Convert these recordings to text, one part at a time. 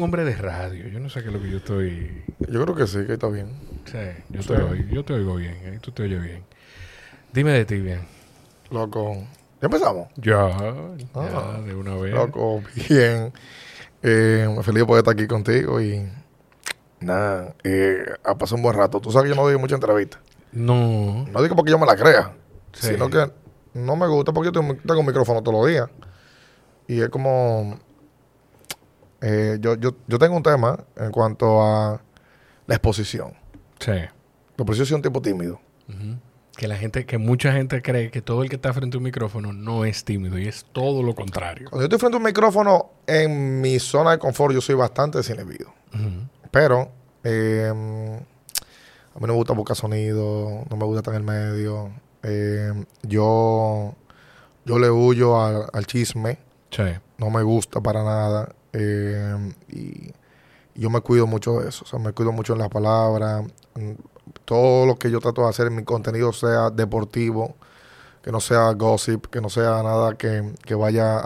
hombre de radio. Yo no sé qué es lo que yo estoy... Yo creo que sí, que está bien. Sí, yo te oigo bien. Tú te oyes bien. Dime de ti bien. Loco. ¿Ya empezamos? Ya, Ah, de una vez. Loco, bien. Feliz de poder estar aquí contigo y nada, ha pasado un buen rato. Tú sabes que yo no doy mucha entrevista. No. No digo porque yo me la crea, Sí. sino que no me gusta porque yo tengo un micrófono todos los días. Y es como... yo tengo un tema en cuanto a la exposición. Sí. La exposición es un tipo tímido. Ujú. Que mucha gente cree que todo el que está frente a un micrófono no es tímido y es todo lo contrario. Cuando yo estoy frente a un micrófono, en mi zona de confort, yo soy bastante desinhibido. Ujú. Pero a mí no me gusta buscar sonido, no me gusta estar en el medio. Yo le huyo al chisme, Sí. no me gusta para nada. Y yo me cuido mucho de eso. O sea, me cuido mucho en las palabras. Todo lo que yo trato de hacer en mi contenido sea deportivo, que no sea gossip, que no sea nada que vaya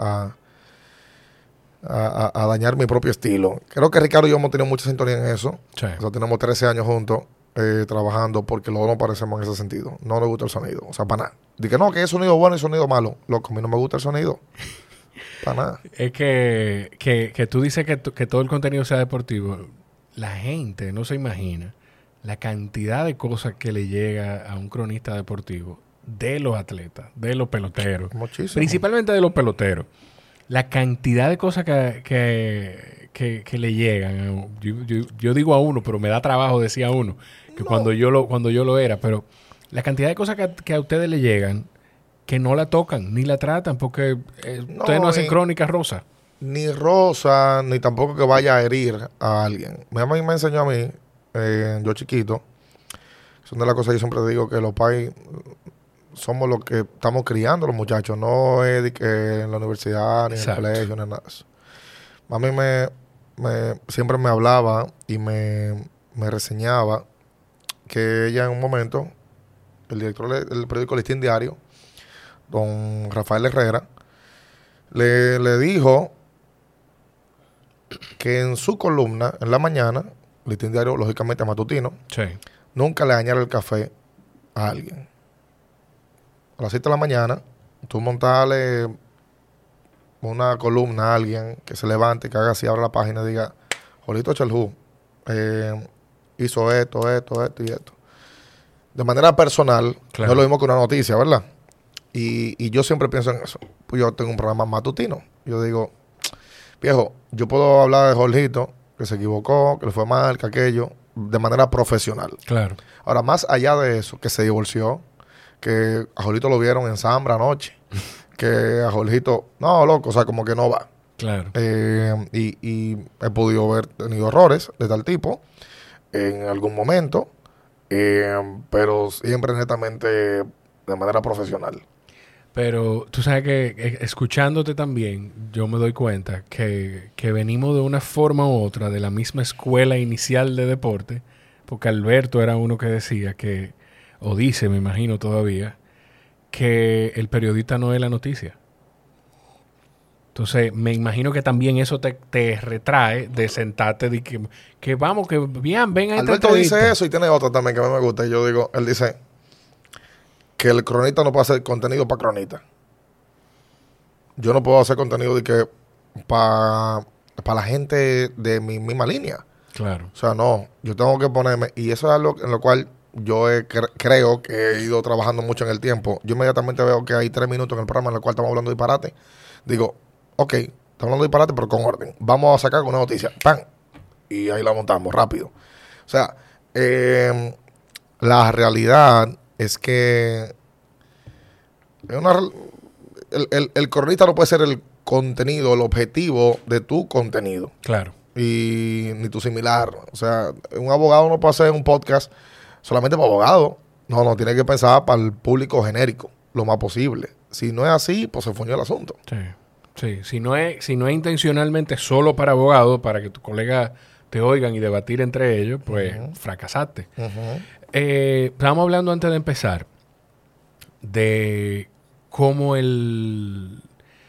a dañar mi propio estilo. Creo que Ricardo y yo hemos tenido mucha sintonía en eso. Sí. O sea, tenemos 13 años juntos trabajando porque los dos nos parecemos en ese sentido. No nos gusta el sonido. O sea, para nada. Dice que no, que es sonido bueno y sonido malo. Loco, a mí no me gusta el sonido. Para nada. Es que tú dices que todo el contenido sea deportivo. La gente no se imagina la cantidad de cosas que le llega a un cronista deportivo de los atletas, de los peloteros. Muchísimo. Principalmente de los peloteros. La cantidad de cosas que le llegan. Yo digo a uno, pero me da trabajo decir a uno. Que cuando yo lo era. Pero la cantidad de cosas que a ustedes le llegan que no la tocan ni la tratan porque ustedes no hacen crónicas rosa. Ni rosa, ni tampoco que vaya a herir a alguien. Mi mamá me enseñó a mí, yo chiquito, son de las cosas que yo siempre digo, que los pais somos los que estamos criando a los muchachos, no es de que en la universidad, ni Exacto. en el colegio, ni nada de eso. Mami siempre me hablaba y me reseñaba que ella en un momento, el director del periódico Listín Diario, don Rafael Herrera, le dijo que en su columna, en la mañana, Listín Diario, lógicamente matutino, Sí. nunca le dañara el café a alguien. A las 7 de la mañana, tú montarle una columna a alguien que se levante, que haga así, abra la página y diga, Jolito Chalhú hizo esto y esto. De manera personal, Claro. no es lo mismo que una noticia, ¿verdad? Y yo siempre pienso en eso. Pues yo tengo un programa matutino. Yo digo, viejo, yo puedo hablar de Jorgito, que se equivocó, que le fue mal, que aquello, de manera profesional. Claro. Ahora, más allá de eso, que se divorció, que a Jorgito lo vieron en Zambra anoche, que a Jorgito, no, loco, o sea, como que no va. Claro. Y he podido haber tenido errores de tal tipo en algún momento, pero siempre netamente de manera profesional. Pero tú sabes que escuchándote también, yo me doy cuenta que venimos de una forma u otra de la misma escuela inicial de deporte, porque Alberto era uno que decía que, o dice, me imagino todavía, que el periodista no es la noticia. Entonces, me imagino que también eso te retrae de sentarte de que vamos, que bien, ven a esta Alberto entrevista. dice eso y tiene otra también que a mí me gusta. Y yo digo, él dice que el cronista no puede hacer contenido para cronista. Yo no puedo hacer contenido de que para la gente de mi misma línea. Claro. O sea, no, yo tengo que ponerme, y eso es algo en lo cual yo creo que he ido trabajando mucho en el tiempo. Yo inmediatamente veo que hay 3 minutos en el programa en el cual estamos hablando de disparate. Digo, ok, estamos hablando de disparate, pero con orden. Vamos a sacar una noticia, ¡pam! Y ahí la montamos rápido. O sea, la realidad es que el cronista no puede ser el contenido, el objetivo de tu contenido. Claro. Y ni tu similar. O sea, un abogado no puede hacer un podcast solamente para abogados. No, tiene que pensar para el público genérico, lo más posible. Si no es así, pues se fuñó el asunto. Sí. Sí. Si no es intencionalmente solo para abogados, para que tus colegas te oigan y debatir entre ellos, pues fracasaste. Estábamos hablando antes de empezar de cómo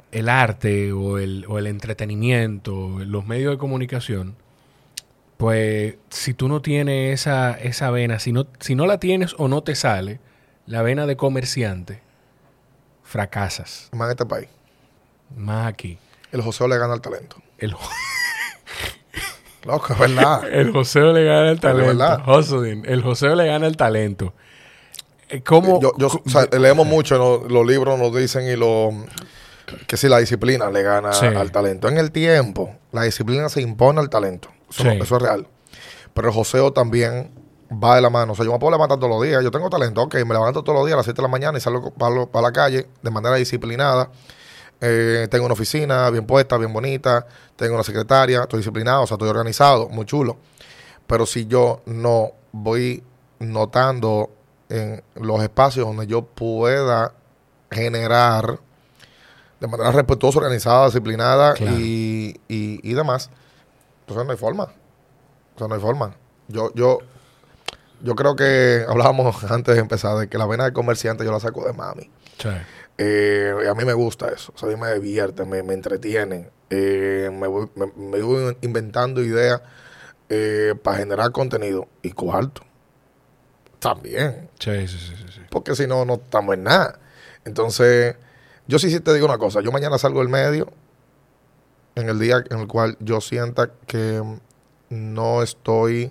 el arte o el entretenimiento, los medios de comunicación, pues si tú no tienes esa vena, si no la tienes o no te sale, la vena de comerciante, fracasas. Más en este país. Más aquí. El joseo le gana al talento. El, Loco, es verdad. el joseo le gana el talento. verdad. Hustling. El joseo le gana el talento. ¿Cómo? O sea, leemos mucho, los libros nos dicen que si la disciplina le gana al talento. En el tiempo, la disciplina se impone al talento. Eso es real. Pero el joseo también va de la mano. O sea, yo me puedo levantar todos los días. Yo tengo talento. Ok, me levanto todos los días a las 7 de la mañana y salgo para la calle de manera disciplinada. Tengo una oficina bien puesta, bien bonita. Tengo una secretaria. Estoy disciplinado, o sea, estoy organizado. Muy chulo. Pero si yo no voy notando en los espacios donde yo pueda generar de manera respetuosa, organizada, disciplinada, claro, y demás, entonces no hay forma. O sea, no hay forma. Yo creo que hablábamos antes de empezar de que la vena de comerciante yo la saco de mami. Sí. A mí me gusta eso. O sea, a mí me divierte, me entretiene. Me voy inventando ideas para generar contenido y cuarto. También. Sí. Porque si no, no estamos en nada. Entonces, yo sí te digo una cosa. Yo mañana salgo del medio en el día en el cual yo sienta que no estoy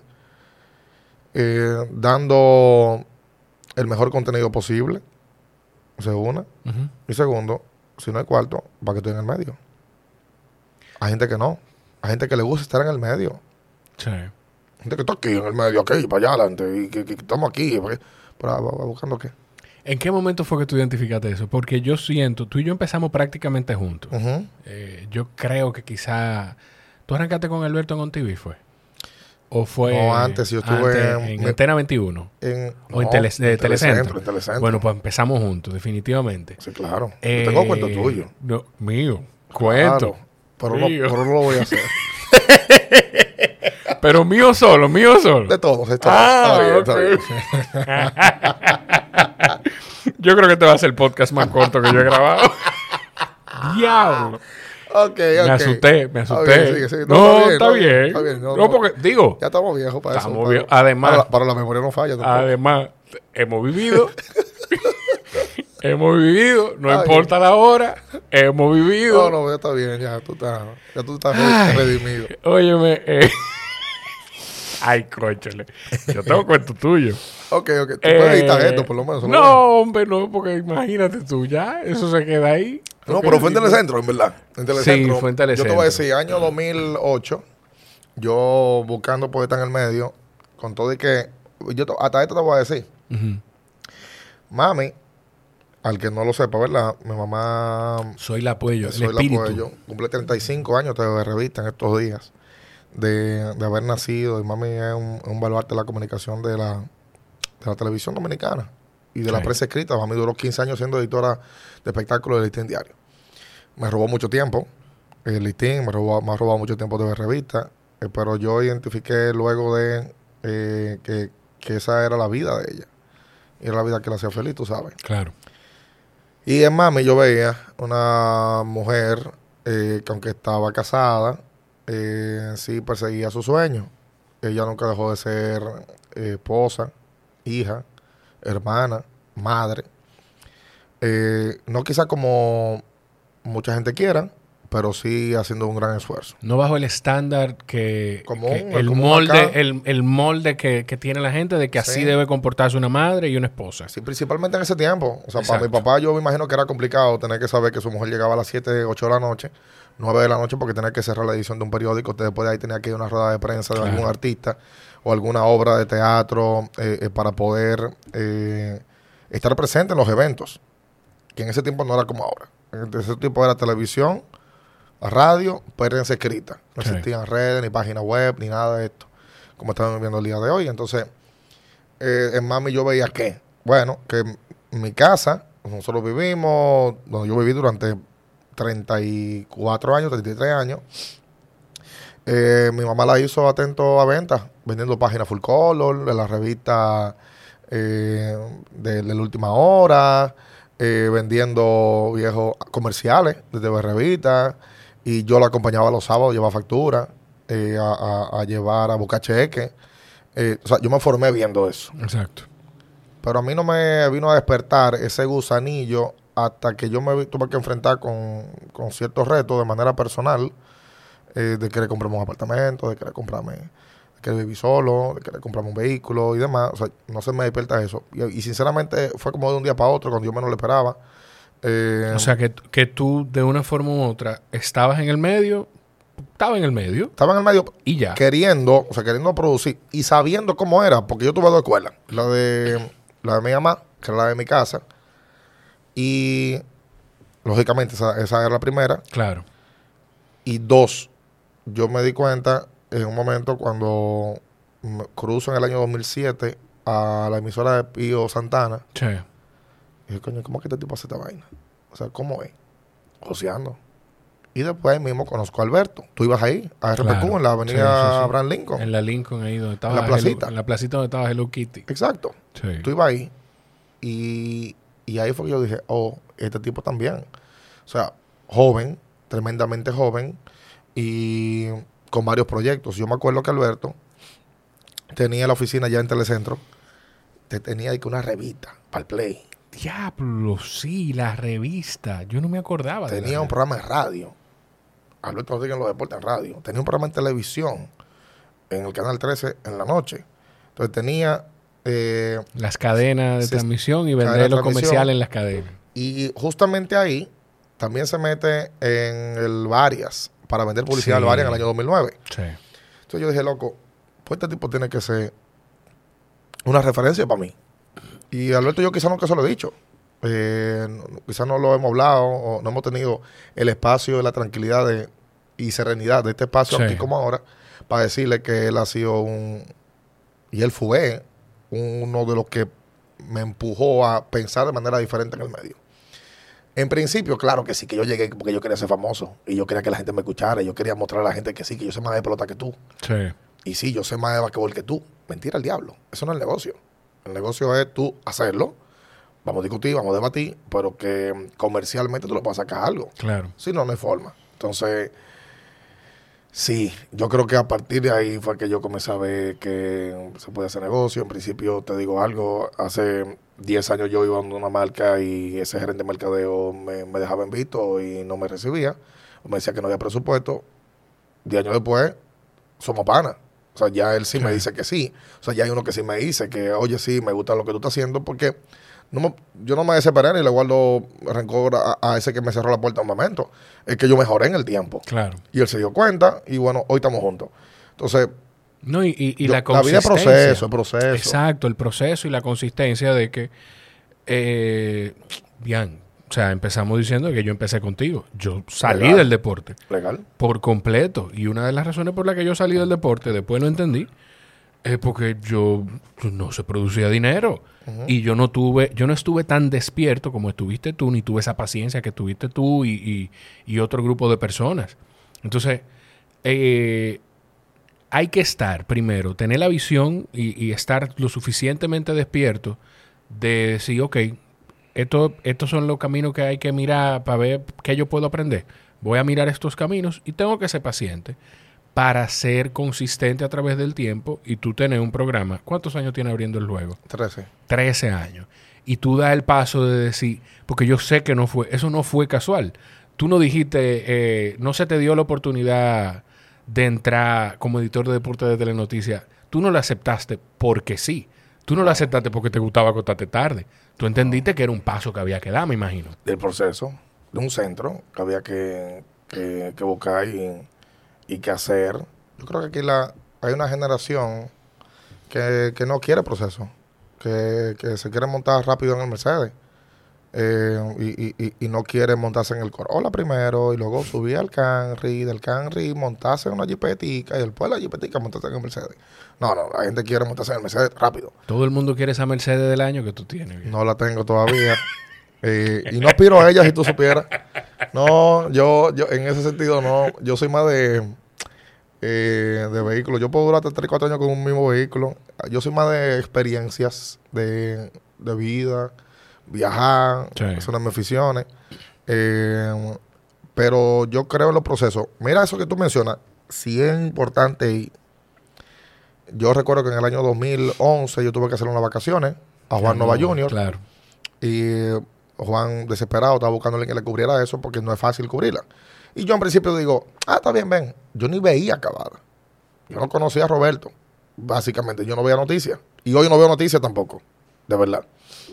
dando el mejor contenido posible. Esa es una. Uh-huh. Y segundo, si no hay cuarto, ¿para qué estoy en el medio? Hay gente que no. Hay gente que le gusta estar en el medio. Sí. Gente que está aquí en el medio, aquí, para allá adelante, y que estamos aquí. ¿Pero buscando qué? ¿En qué momento fue que tú identificaste eso? Porque yo siento, tú y yo empezamos prácticamente juntos. Uh-huh. Yo creo que quizá... ¿Tú arrancaste con Alberto en OnTV, fue? ¿O fue...? No, antes yo estuve en Antena 21. ¿O en Telecentro? En Telecentro. Bueno, pues empezamos juntos, definitivamente. Sí, claro. Yo tengo cuento tuyo. No, mío. Cuento. Claro, pero no lo voy a hacer. Pero mío solo. De todos. Está bien. Yo creo que te va a ser el podcast más corto que yo he grabado. ¡Diablo! Ok. Me asusté. Okay, sí. No, está bien. No, porque, digo... Ya estamos viejos para eso. Estamos viejos. Además... Para la memoria no falla. Tampoco. Además, hemos vivido... No importa la hora, hemos vivido. No, ya está bien, ya tú estás redimido. Óyeme, ay, cóchale, yo tengo cuento tuyo. Ok, tú puedes editar esto, por lo menos. No, hombre, no, porque imagínate tú, ya, eso se queda ahí. No, pero fue en Telecentro, en verdad. Sí, fue en Telecentro. Yo te voy a decir, año 2008, yo buscando poeta en el medio, con todo y que, hasta esto te voy a decir. Uh-huh. Mami, al que no lo sepa, ¿verdad? Mi mamá... Soy la Puello, el espíritu. Cumple 35 años de revista en estos días de haber nacido. Y mami es un baluarte de la comunicación de la televisión dominicana y de la prensa escrita. Mami duró 15 años siendo editora de espectáculos del Listín Diario. Me robó mucho tiempo. El Listín me ha robado mucho tiempo de ver revistas. Pero yo identifiqué luego de que esa era la vida de ella. Y era la vida que la hacía feliz, tú sabes. Claro. Y en mami yo veía una mujer que aunque estaba casada, sí perseguía sus sueños. Ella nunca dejó de ser esposa, hija, hermana, madre. No quizá como mucha gente quiera, pero sí haciendo un gran esfuerzo. No bajo el estándar el molde que tiene la gente de que así debe comportarse una madre y una esposa. Sí, principalmente en ese tiempo. O sea, para mi papá yo me imagino que era complicado tener que saber que su mujer llegaba a las 7, 8 de la noche, 9 de la noche, porque tenía que cerrar la edición de un periódico. Después de ahí tenía que ir a una rueda de prensa de algún artista o alguna obra de teatro para poder estar presente en los eventos. Que en ese tiempo no era como ahora. En ese tiempo era televisión, radio, prensa escrita. No existían redes, ni páginas web, ni nada de esto, como estamos viendo el día de hoy. Entonces, en mami yo veía que en mi casa, nosotros vivimos, donde yo viví durante 34 años, 33 años, mi mamá la hizo atento a ventas, vendiendo páginas full color, de la revista de la última hora, vendiendo viejos comerciales desde Berrevita, y yo lo acompañaba los sábados, llevaba factura, a llevar, a buscar cheques. O sea, yo me formé viendo eso. Exacto. Pero a mí no me vino a despertar ese gusanillo hasta que yo me tuve que enfrentar con ciertos retos de manera personal, de querer comprarme un apartamento, de querer vivir solo, de querer comprarme un vehículo y demás. O sea, no se me despierta eso. Y sinceramente fue como de un día para otro, cuando yo menos lo esperaba. O sea, que tú de una forma u otra estabas en el medio, estaba en el medio y ya. Queriendo producir y sabiendo cómo era, porque yo tuve dos escuelas. La de mi mamá, que era la de mi casa, y lógicamente esa era la primera. Claro. Y dos, yo me di cuenta en un momento cuando cruzo en el año 2007 a la emisora de Pío Santana. Sí. Y dije, coño, ¿cómo es que este tipo hace esta vaina? O sea, ¿cómo es? Joseando. Y después mismo conozco a Alberto. Tú ibas ahí, a RPQ, Claro. en la avenida Sí. Abraham Lincoln. En la Lincoln, ahí donde estaba En la placita. en la placita donde estaba Hello Kitty. Exacto. Sí. Tú ibas ahí. Y ahí fue que yo dije, oh, este tipo también. O sea, joven, tremendamente joven, y con varios proyectos. Yo me acuerdo que Alberto tenía la oficina ya en Telecentro. Tenía ahí que una revista para el Play. Diablo, sí, la revista. Yo no me acordaba de Tenía un programa en radio. Alberto Rodríguez en los deportes en radio. Tenía un programa en televisión en el Canal 13 en la noche. Entonces tenía... las cadenas de transmisión y vender los comerciales en las cadenas. Y justamente ahí también se mete en el Varias para vender publicidad al Varias en el año 2009. Sí. Entonces yo dije, loco, pues este tipo tiene que ser una referencia para mí. Y Alberto yo quizás nunca se lo he dicho. Quizás no lo hemos hablado o no hemos tenido el espacio de la tranquilidad y serenidad de este espacio aquí como ahora para decirle que él ha sido y él fue uno de los que me empujó a pensar de manera diferente en el medio. En principio, claro que sí, que yo llegué porque yo quería ser famoso y yo quería que la gente me escuchara, y yo quería mostrar a la gente que sí, que yo sé más de pelota que tú. Sí. Y sí, yo sé más de basquetbol que tú. Mentira, el diablo. Eso no es el negocio. El negocio es tú hacerlo, vamos a discutir, vamos a debatir, pero que comercialmente tú lo vas a sacar algo. Claro. Si no, no hay forma. Entonces, sí, yo creo que a partir de ahí fue que yo comencé a ver que se puede hacer negocio. En principio, te digo algo, hace 10 años yo iba a una marca y ese gerente de mercadeo me dejaba en visto y no me recibía. Me decía que no había presupuesto. 10 años después, somos panas. O sea, ya él sí me dice que sí. O sea, ya hay uno que sí me dice que, oye, sí, me gusta lo que tú estás haciendo, porque yo no me desesperé ni le guardo rencor a ese que me cerró la puerta un momento. Es que yo mejoré en el tiempo. Claro. Y él se dio cuenta y, bueno, hoy estamos juntos. Entonces, no, y la consistencia. La vida es proceso. Exacto, el proceso y la consistencia de que, bien, o sea, empezamos diciendo que yo empecé contigo. Yo salí del deporte. Legal. Por completo. Y una de las razones por las que yo salí del deporte, después lo entendí, es porque yo no se producía dinero. Y yo no estuve tan despierto como estuviste tú, ni tuve esa paciencia que tuviste tú y otro grupo de personas. Entonces, hay que estar, primero, tener la visión y estar lo suficientemente despierto de decir, ok, estos son los caminos que hay que mirar para ver qué yo puedo aprender. Voy a mirar estos caminos y tengo que ser paciente para ser consistente a través del tiempo y tú tener un programa. ¿Cuántos años tiene abriendo el juego? 13. 13 años. Y tú das el paso de decir, porque yo sé que eso no fue casual. Tú no dijiste, no se te dio la oportunidad de entrar como editor de deporte de Telenoticias. Tú no lo aceptaste porque sí. Tú no lo aceptaste porque te gustaba acostarte tarde. Tú entendiste que era un paso que había que dar, me imagino. Del proceso, de un centro que había que buscar y que hacer. Yo creo que aquí hay una generación que no quiere proceso, que se quiere montar rápido en el Mercedes, y no quiere montarse en el Corolla primero y luego subir al Camry, del Camry montarse en una jipetica y después la jipetica montarse en el Mercedes. No, la gente quiere montarse en el Mercedes rápido. Todo el mundo quiere esa Mercedes del año que tú tienes. Bien. No la tengo todavía. Y no aspiro a ella, si tú supieras. No, yo en ese sentido no. Yo soy más de vehículos. Yo puedo durar hasta 3, 4 años con un mismo vehículo. Yo soy más de experiencias, de vida. viajar, Sí. es una de mis aficiones. Pero yo creo en los procesos. Mira eso que tú mencionas, sí es importante. Y yo recuerdo que en el año 2011 yo tuve que hacer unas vacaciones a Juan Nova Jr. Claro. Y Juan, desesperado, estaba buscando a alguien que le cubriera eso porque no es fácil cubrirla. Y yo en principio digo, está bien, ven. Yo ni veía Cavada. Yo no conocía a Roberto. Básicamente, yo no veía noticias. Y hoy no veo noticias tampoco, de verdad.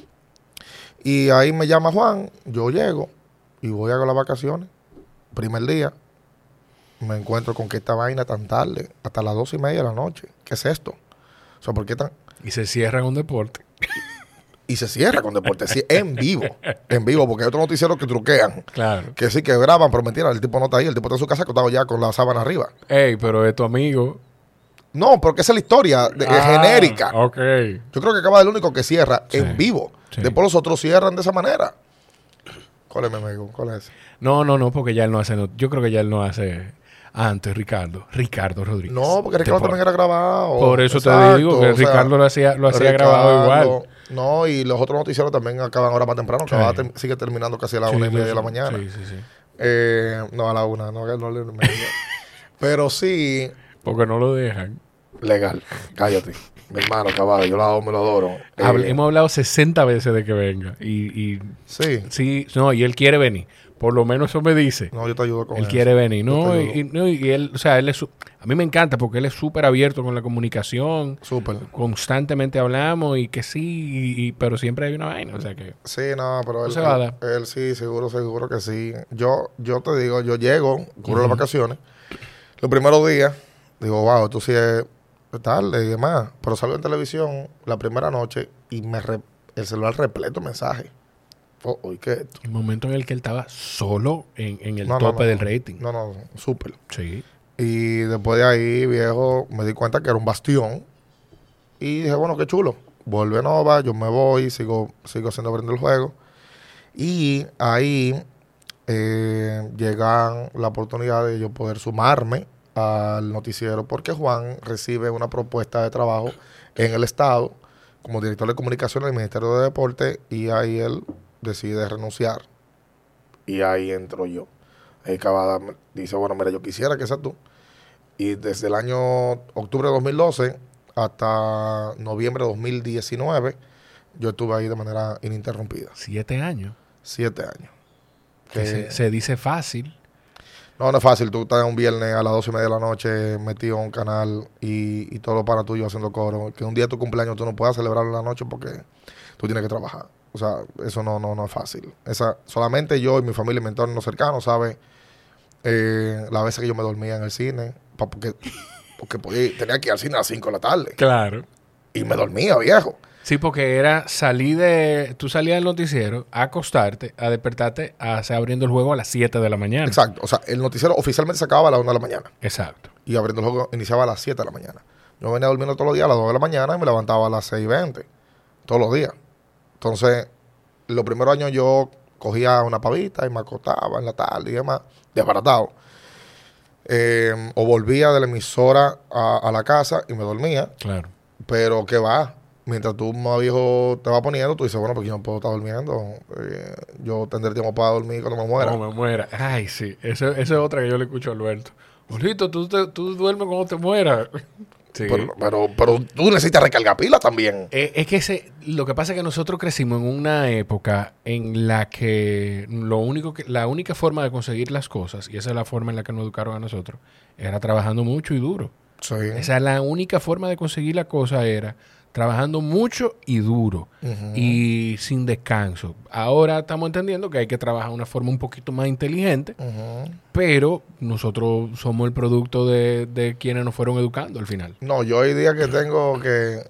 Y ahí me llama Juan, yo llego y voy a las vacaciones. Primer día, me encuentro con que esta vaina tan tarde, hasta las 2:30 de la noche. ¿Qué es esto? O sea, ¿por qué tan...? Y se cierra con deporte. Y se cierra con deporte, sí, en vivo, porque hay otros noticieros que truquean, Claro. que sí que graban, pero mentira, el tipo no está ahí, el tipo está en su casa acostado ya con la sábana arriba. Ey, pero es tu amigo. No, porque esa es la historia genérica. Ok. Yo creo que acaba el único que cierra Sí, en vivo. sí. Después los otros cierran de esa manera. ¿Cuál es mi amigo? ¿Cuál es ese? No, porque ya él no hace. Yo creo que ya él no hace. Antes, Ricardo Rodríguez. No, porque Ricardo también era grabado. Por eso Exacto, te digo que o sea, Ricardo lo hacía Ricardo, grabado igual. No, y los otros noticieros también acaban ahora más temprano. Sí. Cavada sigue terminando casi a las 1:30 de la mañana. Sí. No, a la 1, no pero sí, Porque no lo dejan. legal. Cállate. Mi hermano, Cavada, yo la amo, me lo adoro. Hemos hablado 60 veces de que venga. Sí. Sí, no, y él quiere venir. Por lo menos eso me dice. No, yo te ayudo con Él eso. quiere venir, ¿no? Yo te ayudo. Y él, o sea, a mí me encanta porque él es súper abierto con la comunicación. Súper. Constantemente hablamos y que sí, pero siempre hay una vaina, o sea que... Sí, no, pero se va a dar. él sí, seguro que sí. Yo te digo, yo llego, cubro las vacaciones. Los primeros días, digo, wow, esto sí es tarde y demás. Pero salgo en televisión la primera noche y el celular repleto de mensajes. ¿Y qué es esto? El momento en el que él estaba solo en el No, tope del rating. No, súper. Sí. Y después de ahí, viejo, me di cuenta que era un bastión. Y dije, bueno, qué chulo. Vuelve a Nova, yo me voy, sigo haciendo Aprender el Juego. Y ahí llegan la oportunidad de yo poder sumarme al noticiero porque Juan recibe una propuesta de trabajo en el Estado como director de comunicación del Ministerio de Deporte y ahí él decide renunciar. Y ahí entro yo. Ahí Cavada dice, bueno, mira, yo quisiera que seas tú. Y desde el año octubre de 2012 hasta noviembre de 2019, yo estuve ahí de manera ininterrumpida. 7 años. 7 años. Que se dice fácil. No es fácil. Tú estás un viernes a las 12:30 de la noche metido en un canal y todos los panas tuyos haciendo coro. Que un día de tu cumpleaños tú no puedas celebrarlo en la noche porque tú tienes que trabajar. O sea, eso no es fácil. Solamente yo y mi familia y mi entorno cercano sabe las veces que yo me dormía en el cine. Porque tenía que ir al cine a las 5 de la tarde. Claro. Y me dormía, viejo. Sí, porque tú salías del noticiero a acostarte, a despertarte, a se abriendo el juego a las 7 de la mañana. Exacto. O sea, el noticiero oficialmente se acababa a las 1 de la mañana. Exacto. Y abriendo el juego iniciaba a las 7 de la mañana. Yo venía durmiendo todos los días a las 2 de la mañana y me levantaba a las 6:20. Todos los días. Entonces, los primeros años yo cogía una pavita y me acostaba en la tarde y demás, desbaratado. O volvía de la emisora a la casa y me dormía. Claro. Pero ¿qué va? Mientras tú más viejo te vas poniendo, tú dices, bueno, pues yo no puedo estar durmiendo. Yo tendré tiempo para dormir cuando me muera. No me muera. Ay, sí. Eso es otra que yo le escucho a Alberto. Olito, tú duermes cuando te mueras. Sí. Pero tú necesitas recargar pilas también. Es que lo que pasa es que nosotros crecimos en una época en la que la única forma de conseguir las cosas, y esa es la forma en la que nos educaron a nosotros, era trabajando mucho y duro. Sí. Esa es la única forma de conseguir la cosa, era trabajando mucho y duro y sin descanso. Ahora estamos entendiendo que hay que trabajar de una forma un poquito más inteligente, pero nosotros somos el producto de quienes nos fueron educando al final. No, yo hoy día que tengo que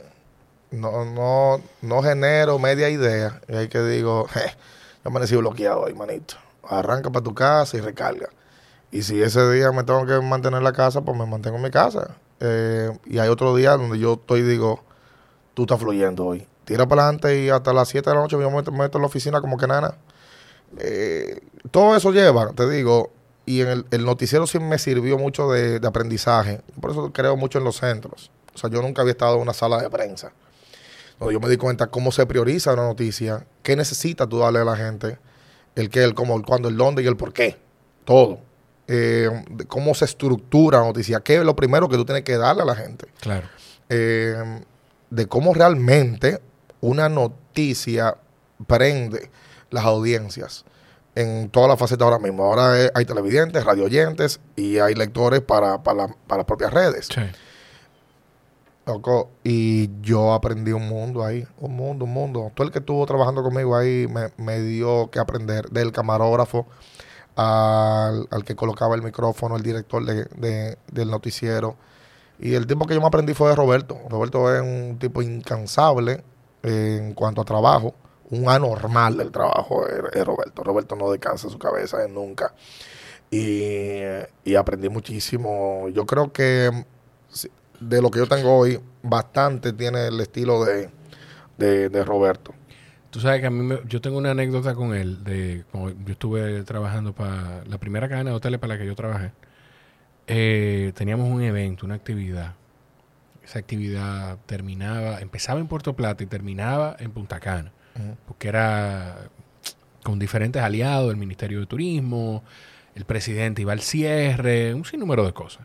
no genero media idea. Y hay que digo, yo amanecí bloqueado ahí, manito. Arranca para tu casa y recarga. Y si ese día me tengo que mantener en la casa, pues me mantengo en mi casa. Y hay otro día donde yo digo, tú estás fluyendo hoy. Tira para adelante y hasta las 7 de la noche yo me meto en la oficina como que nada. Todo eso lleva, te digo, y en el noticiero sí me sirvió mucho de aprendizaje. Por eso creo mucho en los centros. O sea, yo nunca había estado en una sala de prensa. Donde yo me di cuenta cómo se prioriza una noticia, qué necesita tú darle a la gente, el qué, el cómo, el cuándo, el dónde y el por qué. Todo. De cómo se estructura la noticia, qué es lo primero que tú tienes que darle a la gente. Claro. De cómo realmente una noticia prende las audiencias en todas las facetas ahora mismo. Ahora hay televidentes, radio oyentes y hay lectores para las propias redes. Sí. Loco, y yo aprendí un mundo ahí, un mundo. Todo el que estuvo trabajando conmigo ahí me dio que aprender, del camarógrafo al que colocaba el micrófono, el director del noticiero. Y el tipo que yo me aprendí fue de Roberto. Roberto es un tipo incansable en cuanto a trabajo, un anormal del trabajo es Roberto. Roberto no descansa su cabeza nunca. Y aprendí muchísimo. Yo creo que de lo que yo tengo hoy, bastante tiene el estilo de Roberto. Tú sabes que yo tengo una anécdota con él, de como yo estuve trabajando para la primera cadena de hoteles para la que yo trabajé. Teníamos un evento, una actividad. Esa actividad empezaba en Puerto Plata y terminaba en Punta Cana, porque era con diferentes aliados, el Ministerio de Turismo, el presidente iba al cierre, un sinnúmero de cosas.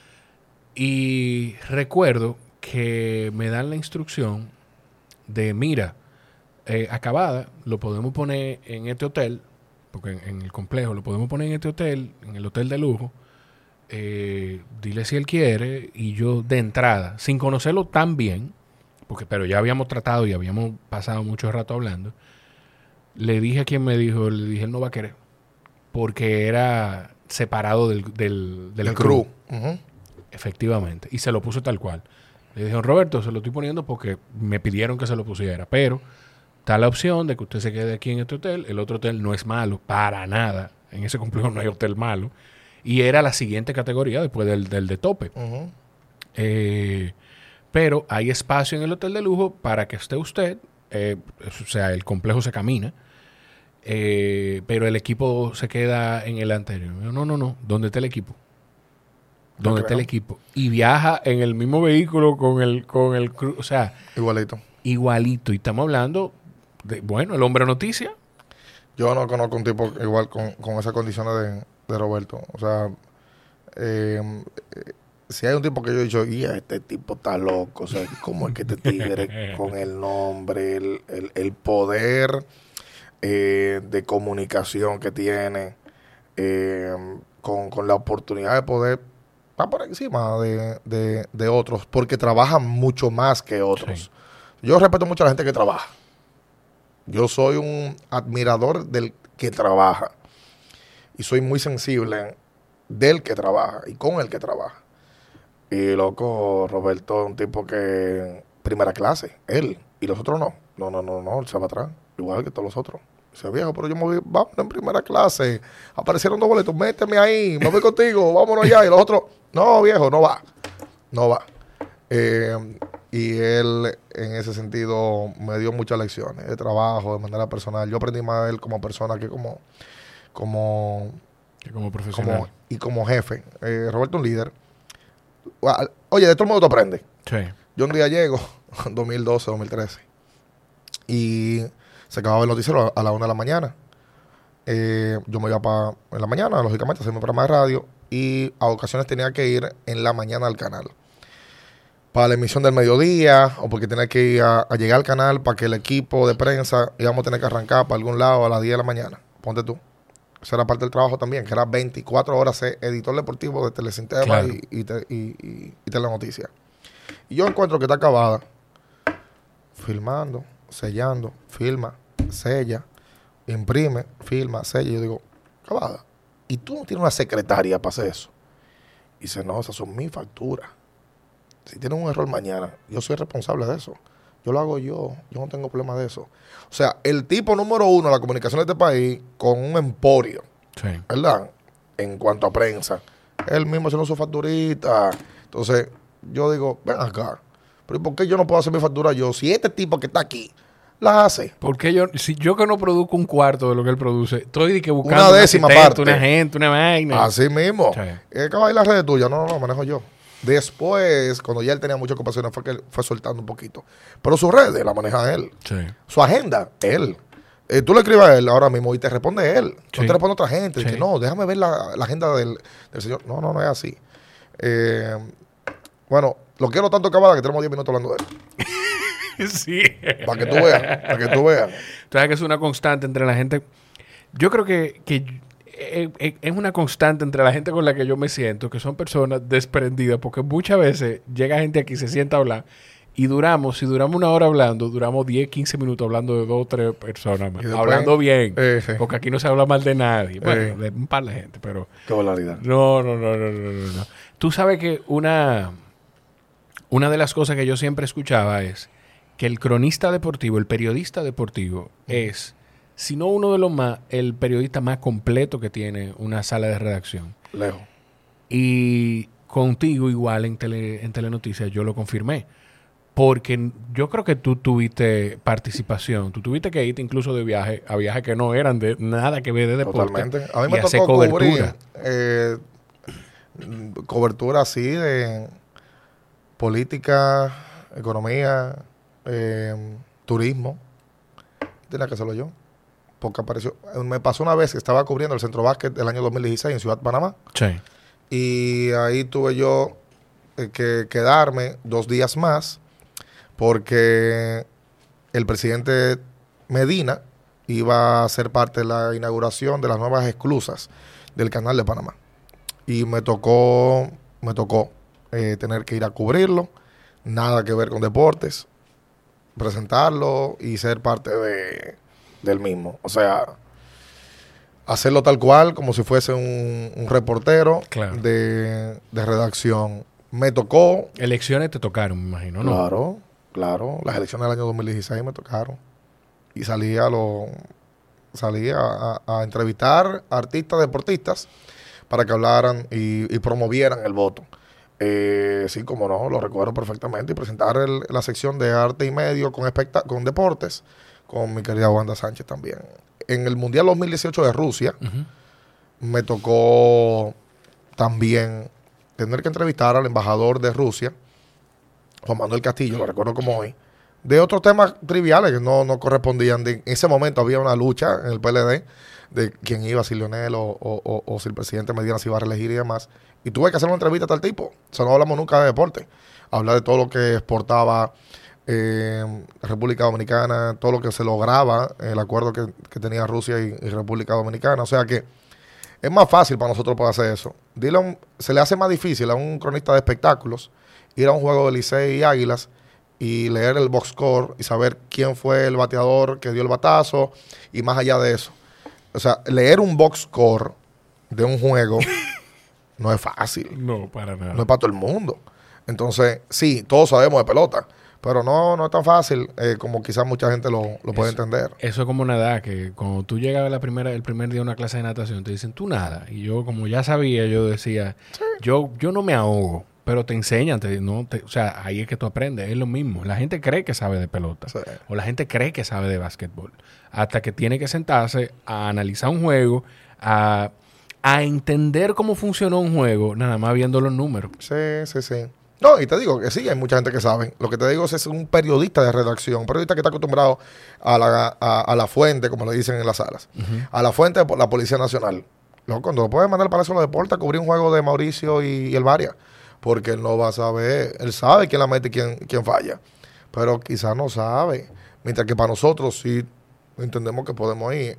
Y recuerdo que me dan la instrucción de, mira, acabada, lo podemos poner en este hotel, porque en el complejo lo podemos poner en este hotel, en el hotel de lujo, dile si él quiere, y yo de entrada, sin conocerlo tan bien, pero ya habíamos tratado y habíamos pasado mucho rato hablando, le dije a quien me dijo, le dije, él no va a querer, porque era separado del crew. Efectivamente. Y se lo puso tal cual. Le dije, Roberto, se lo estoy poniendo porque me pidieron que se lo pusiera. Pero está la opción de que usted se quede aquí en este hotel. El otro hotel no es malo, para nada. En ese complejo no hay hotel malo. Y era la siguiente categoría después del de tope. Pero hay espacio en el hotel de lujo para que esté usted. O sea, el complejo se camina. Pero el equipo se queda en el anterior. No. ¿Dónde está el equipo? ¿Dónde está el equipo? Y viaja en el mismo vehículo con el o sea, igualito. Y estamos hablando de, bueno, el hombre noticia. Yo no conozco un tipo igual con esas condiciones de Roberto. O sea, si hay un tipo que yo he dicho, y este tipo está loco. O sea, ¿cómo es que este tigre con el nombre, el poder de comunicación que tiene, con la oportunidad de poder por encima de otros, porque trabajan mucho más que otros. Sí. Yo respeto mucho a la gente que trabaja. Yo soy un admirador del que trabaja. Y soy muy sensible del que trabaja y con el que trabaja. Y loco, Roberto es un tipo que primera clase, él, y los otros no. No, él se va atrás, igual que todos los otros. Dice, viejo, pero yo me voy, vamos en primera clase. Aparecieron 2 boletos, méteme ahí, me voy contigo, vámonos allá. Y los otros, no, viejo, no va. Y él, en ese sentido, me dio muchas lecciones de trabajo, de manera personal. Yo aprendí más de él como persona que como profesional. Y como jefe. Roberto es un líder. Oye, de todo el mundo te aprende. Sí. Yo un día llego, 2012, 2013, y se acababa el noticiero a la 1 de la mañana. Yo me iba en la mañana, lógicamente, a hacer mi programa de radio, y a ocasiones tenía que ir en la mañana al canal. Para la emisión del mediodía, o porque tenía que ir a llegar al canal para que el equipo de prensa íbamos a tener que arrancar para algún lado a las 10 de la mañana. Ponte tú. Esa era parte del trabajo también, que era 24 horas ser editor deportivo de Telesistema, claro, y Telenoticias. Y yo encuentro que está acabada, filmando, sellando, filma, sella, imprime, filma, sella. Y yo digo, acabada. ¿Y tú no tienes una secretaria para hacer eso? Y dice, no, esas son mis facturas. Si tienes un error mañana, yo soy responsable de eso. Yo lo hago yo no tengo problema de eso. O sea, el tipo número 1 de la comunicación de este país, con un emporio, sí, ¿verdad? En cuanto a prensa, él mismo haciendo su facturita. Entonces, yo digo, ven acá, pero ¿por qué yo no puedo hacer mi factura yo? Si este tipo que está aquí la hace. Porque si yo que no produzco un cuarto de lo que él produce, estoy que buscando una décima parte, una gente, una vaina. Así mismo. Sí. ¿Qué va a ir la red tuya? No, manejo yo. Después, cuando ya él tenía muchas ocupaciones, fue que él fue soltando un poquito. Pero sus redes la maneja él. Sí. Su agenda, él. Tú le escribes a él ahora mismo y te responde él. Sí. No te responde otra gente. Sí. Que no, déjame ver la agenda del señor. No, no es así. Bueno, lo quiero tanto, Cavada, que tenemos 10 minutos hablando de él. Sí. Para que tú veas, para que tú veas. Tú sabes que es una constante entre la gente. Yo creo que es una constante entre la gente con la que yo me siento, que son personas desprendidas, porque muchas veces llega gente aquí, se sienta a hablar, y si duramos una hora hablando, duramos 10, 15 minutos hablando de 2 o 3 personas, después, hablando bien, sí. porque aquí no se habla mal de nadie, bueno, de un par de gente, pero... Qué volaridad. No. Tú sabes que una de las cosas que yo siempre escuchaba es que el cronista deportivo, el periodista deportivo, es, si no uno de los más, el periodista más completo que tiene una sala de redacción. Lejos. Y contigo igual en Telenoticias yo lo confirmé. Porque yo creo que tú tuviste participación. Tú tuviste que irte incluso de viaje a viajes que no eran de nada que ver de deporte. Totalmente. A mí y me hacer tocó cobertura. cubrir cobertura así de política, economía, turismo. Tenía que hacerlo yo. Porque apareció. Me pasó una vez que estaba cubriendo el Centro Básquet del año 2016 en Ciudad Panamá. Sí. Y ahí tuve yo que quedarme 2 días más porque el presidente Medina iba a ser parte de la inauguración de las nuevas esclusas del Canal de Panamá. Y me tocó tener que ir a cubrirlo, nada que ver con deportes, presentarlo y ser parte del mismo. O sea, hacerlo tal cual, como si fuese un reportero Claro. de redacción. Me tocó. Elecciones te tocaron, me imagino, ¿no? Claro. Las elecciones del año 2016 me tocaron. Y salí a entrevistar a artistas, deportistas, para que hablaran y promovieran el voto. Sí, como no, lo recuerdo perfectamente. Y presentar la sección de arte y medio con deportes, con mi querida Wanda Sánchez también. En el Mundial 2018 de Rusia, me tocó también tener que entrevistar al embajador de Rusia, Juan Manuel Castillo, lo recuerdo como hoy, de otros temas triviales que no correspondían. En ese momento había una lucha en el PLD de quién iba, si Leonel o si el presidente Medina se iba a reelegir y demás. Y tuve que hacer una entrevista a tal tipo. O sea, no hablamos nunca de deporte. Hablar de todo lo que exportaba República Dominicana, todo lo que se lograba, el acuerdo que tenía Rusia y República Dominicana. O sea que es más fácil para nosotros poder hacer eso. Se le hace más difícil a un cronista de espectáculos ir a un juego de Licey y Águilas y leer el box score y saber quién fue el bateador que dio el batazo y más allá de eso. O sea, leer un box score de un juego no es fácil. No, para nada. No es para todo el mundo. Entonces, sí, todos sabemos de pelota, pero no es tan fácil como quizás mucha gente lo puede entender. Eso es como nadar, que cuando tú llegas el primer día a una clase de natación, te dicen, tú nada. Y yo, como ya sabía, yo decía, sí. yo no me ahogo, pero te enseñan. O sea, ahí es que tú aprendes. Es lo mismo. La gente cree que sabe de pelota. Sí. O la gente cree que sabe de básquetbol. Hasta que tiene que sentarse a analizar un juego, a entender cómo funcionó un juego, nada más viendo los números. Sí. No, y te digo que sí, hay mucha gente que sabe. Lo que te digo es un periodista de redacción, un periodista que está acostumbrado a la fuente, como le dicen en las salas, a la fuente de la Policía Nacional. Cuando lo puedes mandar para eso los deportes a cubrir un juego de Mauricio y el Varia, porque él no va a saber, él sabe quién la mete y quién falla, pero quizás no sabe. Mientras que para nosotros sí entendemos que podemos ir.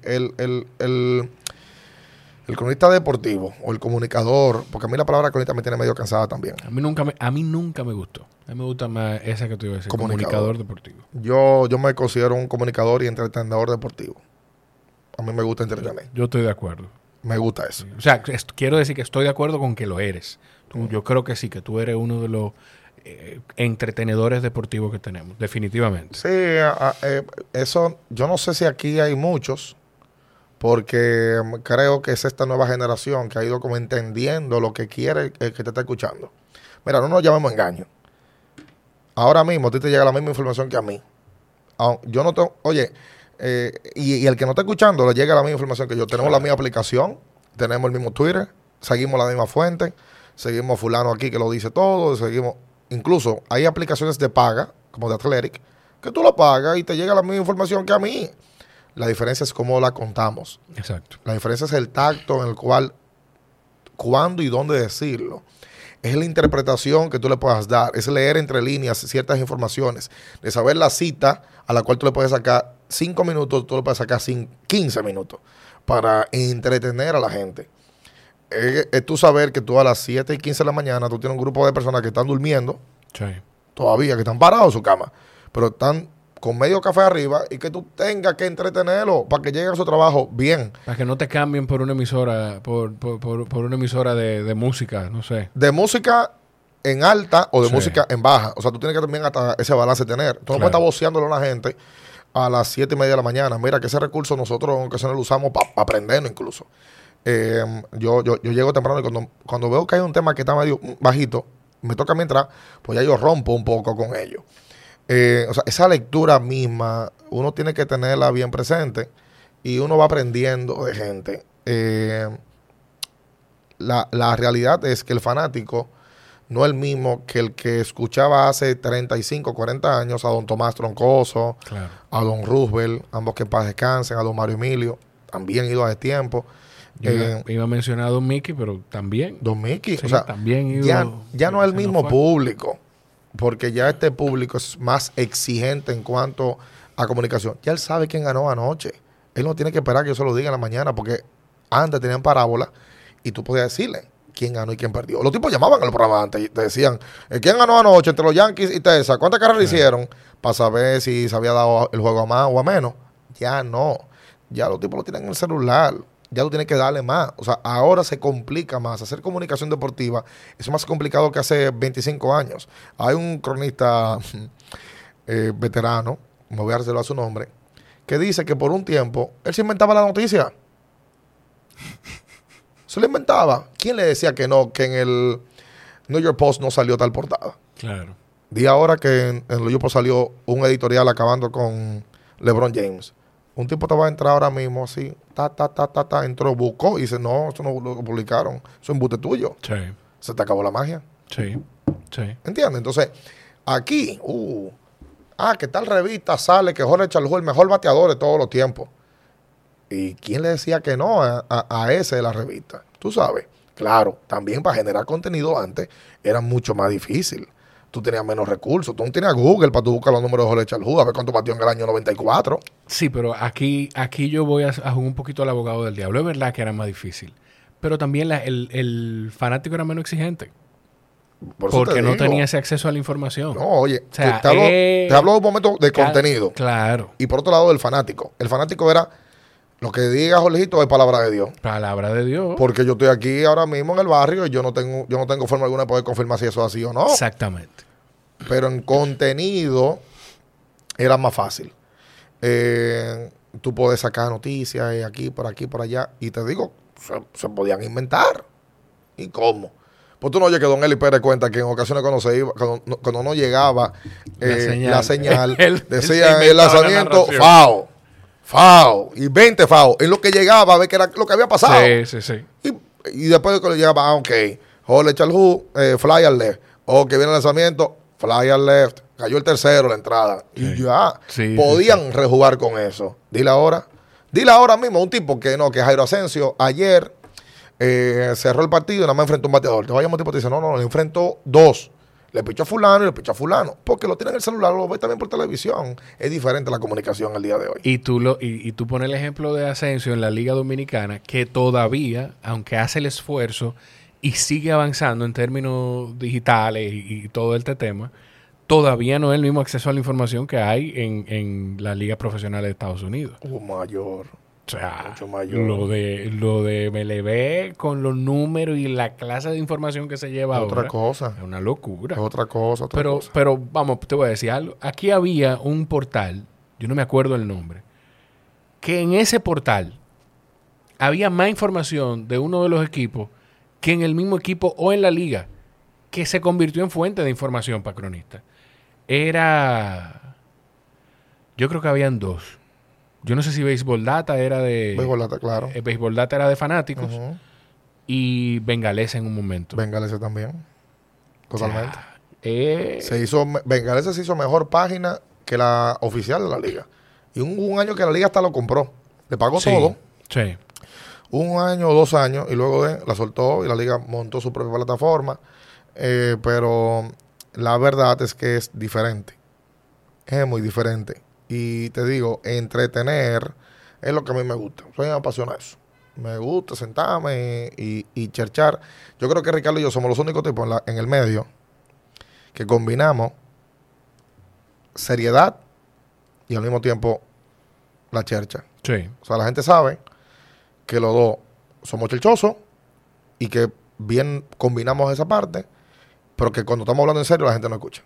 El cronista deportivo o el comunicador, porque a mí la palabra cronista me tiene medio cansada también. A mí nunca me gustó. A mí me gusta más esa que te iba a decir, comunicador deportivo. Yo me considero un comunicador y entretenedor deportivo. A mí me gusta entretener. Yo estoy de acuerdo. Me gusta eso. O sea, quiero decir que estoy de acuerdo con que lo eres. Yo creo que sí, que tú eres uno de los entretenedores deportivos que tenemos, definitivamente. Sí, eso, yo no sé si aquí hay muchos, porque creo que es esta nueva generación que ha ido como entendiendo lo que quiere el que te está escuchando. Mira, no nos llamemos engaño. Ahora mismo a ti te llega la misma información que a mí. Yo no tengo, oye, y el que no está escuchando le llega la misma información que yo. Tenemos la misma aplicación, tenemos el mismo Twitter, seguimos la misma fuente. seguimos a fulano aquí que lo dice todo, seguimos... Incluso hay aplicaciones de paga, como de Athletic, que tú lo pagas y te llega la misma información que a mí. La diferencia es cómo la contamos. Exacto. La diferencia es el tacto en el cual, cuándo y dónde decirlo. Es la interpretación que tú le puedas dar. Es leer entre líneas ciertas informaciones. De saber la cita a la cual tú le puedes sacar 5 minutos, tú le puedes sacar 15 minutos para entretener a la gente. Es tú saber que tú a las 7:15 de la mañana tú tienes un grupo de personas que están durmiendo, Sí. todavía, que están parados en su cama, pero están con medio café arriba y que tú tengas que entretenerlo para que lleguen a su trabajo bien. Para que no te cambien por una emisora, por una emisora de música, no sé. De música en alta o de Sí. música en baja. O sea, tú tienes que también hasta ese balance tener. Tú no puedes estar voceándole a la gente a las 7:30 de la mañana. Mira, que ese recurso nosotros en ocasiones lo usamos para aprenderlo incluso. Yo llego temprano y cuando veo que hay un tema que está medio bajito, me toca a mí entrar, pues ya yo rompo un poco con ello. O sea, esa lectura misma, uno tiene que tenerla bien presente y uno va aprendiendo de gente. La realidad es que el fanático no es el mismo que el que escuchaba hace 35, 40 años a don Tomás Troncoso, Claro. a don Roosevelt, ambos que en paz descansen, a don Mario Emilio, también ido hace tiempo. Yo iba a mencionar a Don Mickey, pero también. Don Mickey, Sí, o sea, también ido, ya no es el se nos mismo fue. público, porque ya este público es más exigente en cuanto a comunicación. Ya él sabe quién ganó anoche. Él no tiene que esperar que yo se lo diga en la mañana, porque antes tenían parábola y tú podías decirle quién ganó y quién perdió. Los tipos llamaban al programa antes y te decían, ¿quién ganó anoche entre los Yankees y Texas? ¿Cuántas carreras hicieron? Para saber si se había dado el juego a más o a menos. Ya no. Ya los tipos lo tienen en el celular. Ya tú tienes que darle más. O sea, ahora se complica más. Hacer comunicación deportiva es más complicado que hace 25 años. Hay un cronista veterano, me voy a dárselo a su nombre, que dice que por un tiempo él se inventaba la noticia. Se lo inventaba. ¿Quién le decía que no, que en el New York Post no salió tal portada? Claro. Di ahora que en el New York Post salió un editorial acabando con LeBron James. Un tipo te va a entrar ahora mismo así, entró, buscó y dice, no, eso no lo publicaron, eso es embuste tuyo. Sí. Se te acabó la magia. Sí. Sí. ¿Entiendes? Entonces, aquí, que tal revista sale que Jorge Charlú es el mejor bateador de todos los tiempos. ¿Y quién le decía que no a ese de la revista? Tú sabes. Claro, también para generar contenido antes era mucho más difícil. Tú tenías menos recursos. Tú no tenías Google para tú buscar los números de Jorge Charlú, a ver cuánto batió en el año 94. Sí, pero aquí yo voy a jugar un poquito al abogado del diablo. Es verdad que era más difícil. Pero también el fanático era menos exigente. Por eso Porque te no digo. tenía ese acceso a la información. No, oye, O sea, te hablo de un momento de contenido. Claro. Y por otro lado, el fanático. El fanático era lo que diga Jorgito es palabra de Dios. Palabra de Dios. Porque yo estoy aquí ahora mismo en el barrio y yo no tengo forma alguna de poder confirmar si eso es así o no. Exactamente. Pero en contenido era más fácil. Tú puedes sacar noticias aquí, por allá. Y te digo, se podían inventar. ¿Y cómo? Pues tú no oyes que don Eli Pérez cuenta que en ocasiones cuando no llegaba la señal decía se el inventaba la lanzamiento narración. FAO y 20 FAO. En lo que llegaba a ver qué era lo que había pasado. Sí. Y después de que llegaba, ok, Jorge Charlú, fly al left. O que viene el lanzamiento, fly al left. Cayó el tercero, la entrada. Sí. Y ya. Sí, Podían rejugar con eso. Dile ahora mismo, un tipo que Jairo Asensio ayer cerró el partido y nada más enfrentó un bateador. Te vayamos un tipo y te dice, no, le enfrentó dos. Le pichó a fulano y le pichó a fulano. Porque lo tiene en el celular, lo ve también por televisión. Es diferente la comunicación al día de hoy. Y tú pones el ejemplo de Asensio en la Liga Dominicana, que todavía, aunque hace el esfuerzo y sigue avanzando en términos digitales y todo este tema, todavía no es el mismo acceso a la información que hay en las ligas profesionales de Estados Unidos. Mayor. O sea, Mucho mayor. lo de MLB con los números y la clase de información que se lleva Otra ahora cosa. es una locura. Otra cosa. Pero vamos, te voy a decir algo. Aquí había un portal, yo no me acuerdo el nombre, que en ese portal había más información de uno de los equipos que en el mismo equipo o en la liga, que se convirtió en fuente de información para cronistas. Yo creo que habían dos. Yo no sé si Baseball Data era de... Béisbol Data, claro. Baseball Data era de fanáticos. Ujú. y Bengalese en un momento. Bengalese también. Totalmente. Ya, Bengalese se hizo mejor página que la oficial de la liga. Y un año que la liga hasta lo compró. Le pagó sí, todo. sí. Un año o 2 años. Y luego la soltó y la liga montó su propia plataforma. Pero la verdad es que es diferente. Es muy diferente. Y te digo, entretener es lo que a mí me gusta. Soy un apasionado de eso. Me gusta sentarme y cherchar. Yo creo que Ricardo y yo somos los únicos tipos en el medio que combinamos seriedad y al mismo tiempo la chercha. Sí. O sea, la gente sabe que los dos somos cherchosos y que bien combinamos esa parte, pero que cuando estamos hablando en serio la gente no escucha.